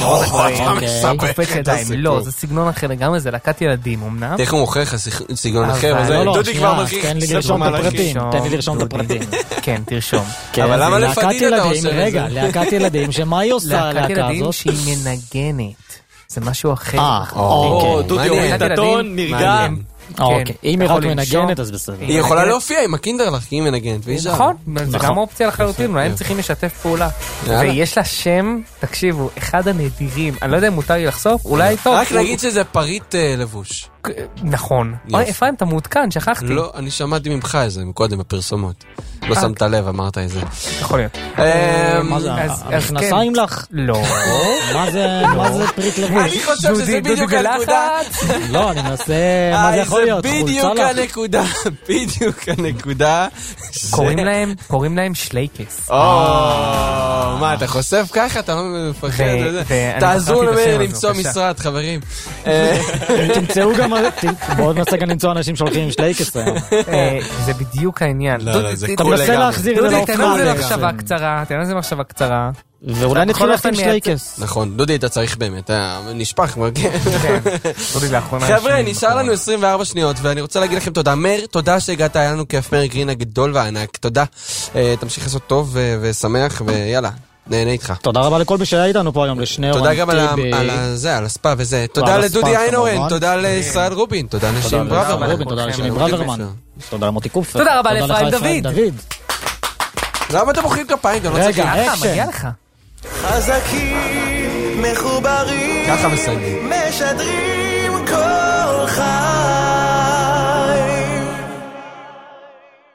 קופץ ידיים, לא, זה סגנון אחר לגמרי, זה להקת ילדים, אמנם. איך הוא מוכר לך סגנון אחר, דודי כבר מרחיק. תן לי לרשום את הפרטים. כן, תרשום. אבל למה לפדיד אתה עושה את זה? רגע, להקת ילדים, שמה היא עושה להקת להקת ילדים הזאת? שהיא מנגנת. זה משהו אחר. דודי אוהד דתון, נרגן. אוקיי, אם היא רק מנגנת אז בסדר. היא יכולה להופיע עם הקינדרלך, כי היא מנגנת, נכון, זה גם אופציה לחלוטין, אולי הם צריכים לשתף פעולה. ויש לה שם, תקשיבו, אחד הנדירים, אני לא יודע אם מותר לי לחשוף, אולי טוב. רק נגיד שזה פריט לבוש. נכון. אפרים, אתה מעודכן, שכחתי. לא, אני שמעתי ממך איזה, מקודם בפרסומות. לא שמת לב, אמרת איזה. יכול להיות. מה זה, המכנסיים לך? לא. מה זה פריט לבוש? אני חושב שזה בדיוק הנקודה. לא, אני מנסה, מה זה יכול להיות? בדיוק הנקודה. קוראים להם שלייקס. מה, אתה חושף ככה? אתה לא מפחד? תעזרו למאיר למצוא משרד, חברים. תמצאו גם, בעוד מצגה למצוא אנשים שהולכים עם שלייקס. זה בדיוק העניין. אתה מנסה להחזיר את זה לאופנה. תן לזה מחשבה קצרה. ואולי נתחיל ללכת עם שלייקס. נכון, דודי, אתה צריך באמת, נשפך. חבר'ה, נשאר לנו 24 שניות, ואני רוצה להגיד לכם תודה. מאיר, תודה שהגעת, היה לנו כיף, מאיר גרין הגדול והענק, תודה. תמשיך לעשות טוב ושמח, ויאללה, נהנה איתך. תודה רבה לכל מי שהיה איתנו פה היום, לשני אורן טיבי. תודה גם על הספה וזה. תודה לדודי איינורן, תודה לישראל רובין, תודה לשימי ברוורמן. תודה למוטי קופר. תודה רבה לאפרים דוד. למה אתם מוחאים כפיים? רגע, מגיע לך. חזקים, מחוברים, ככה מסיימים. משדרים כל חי.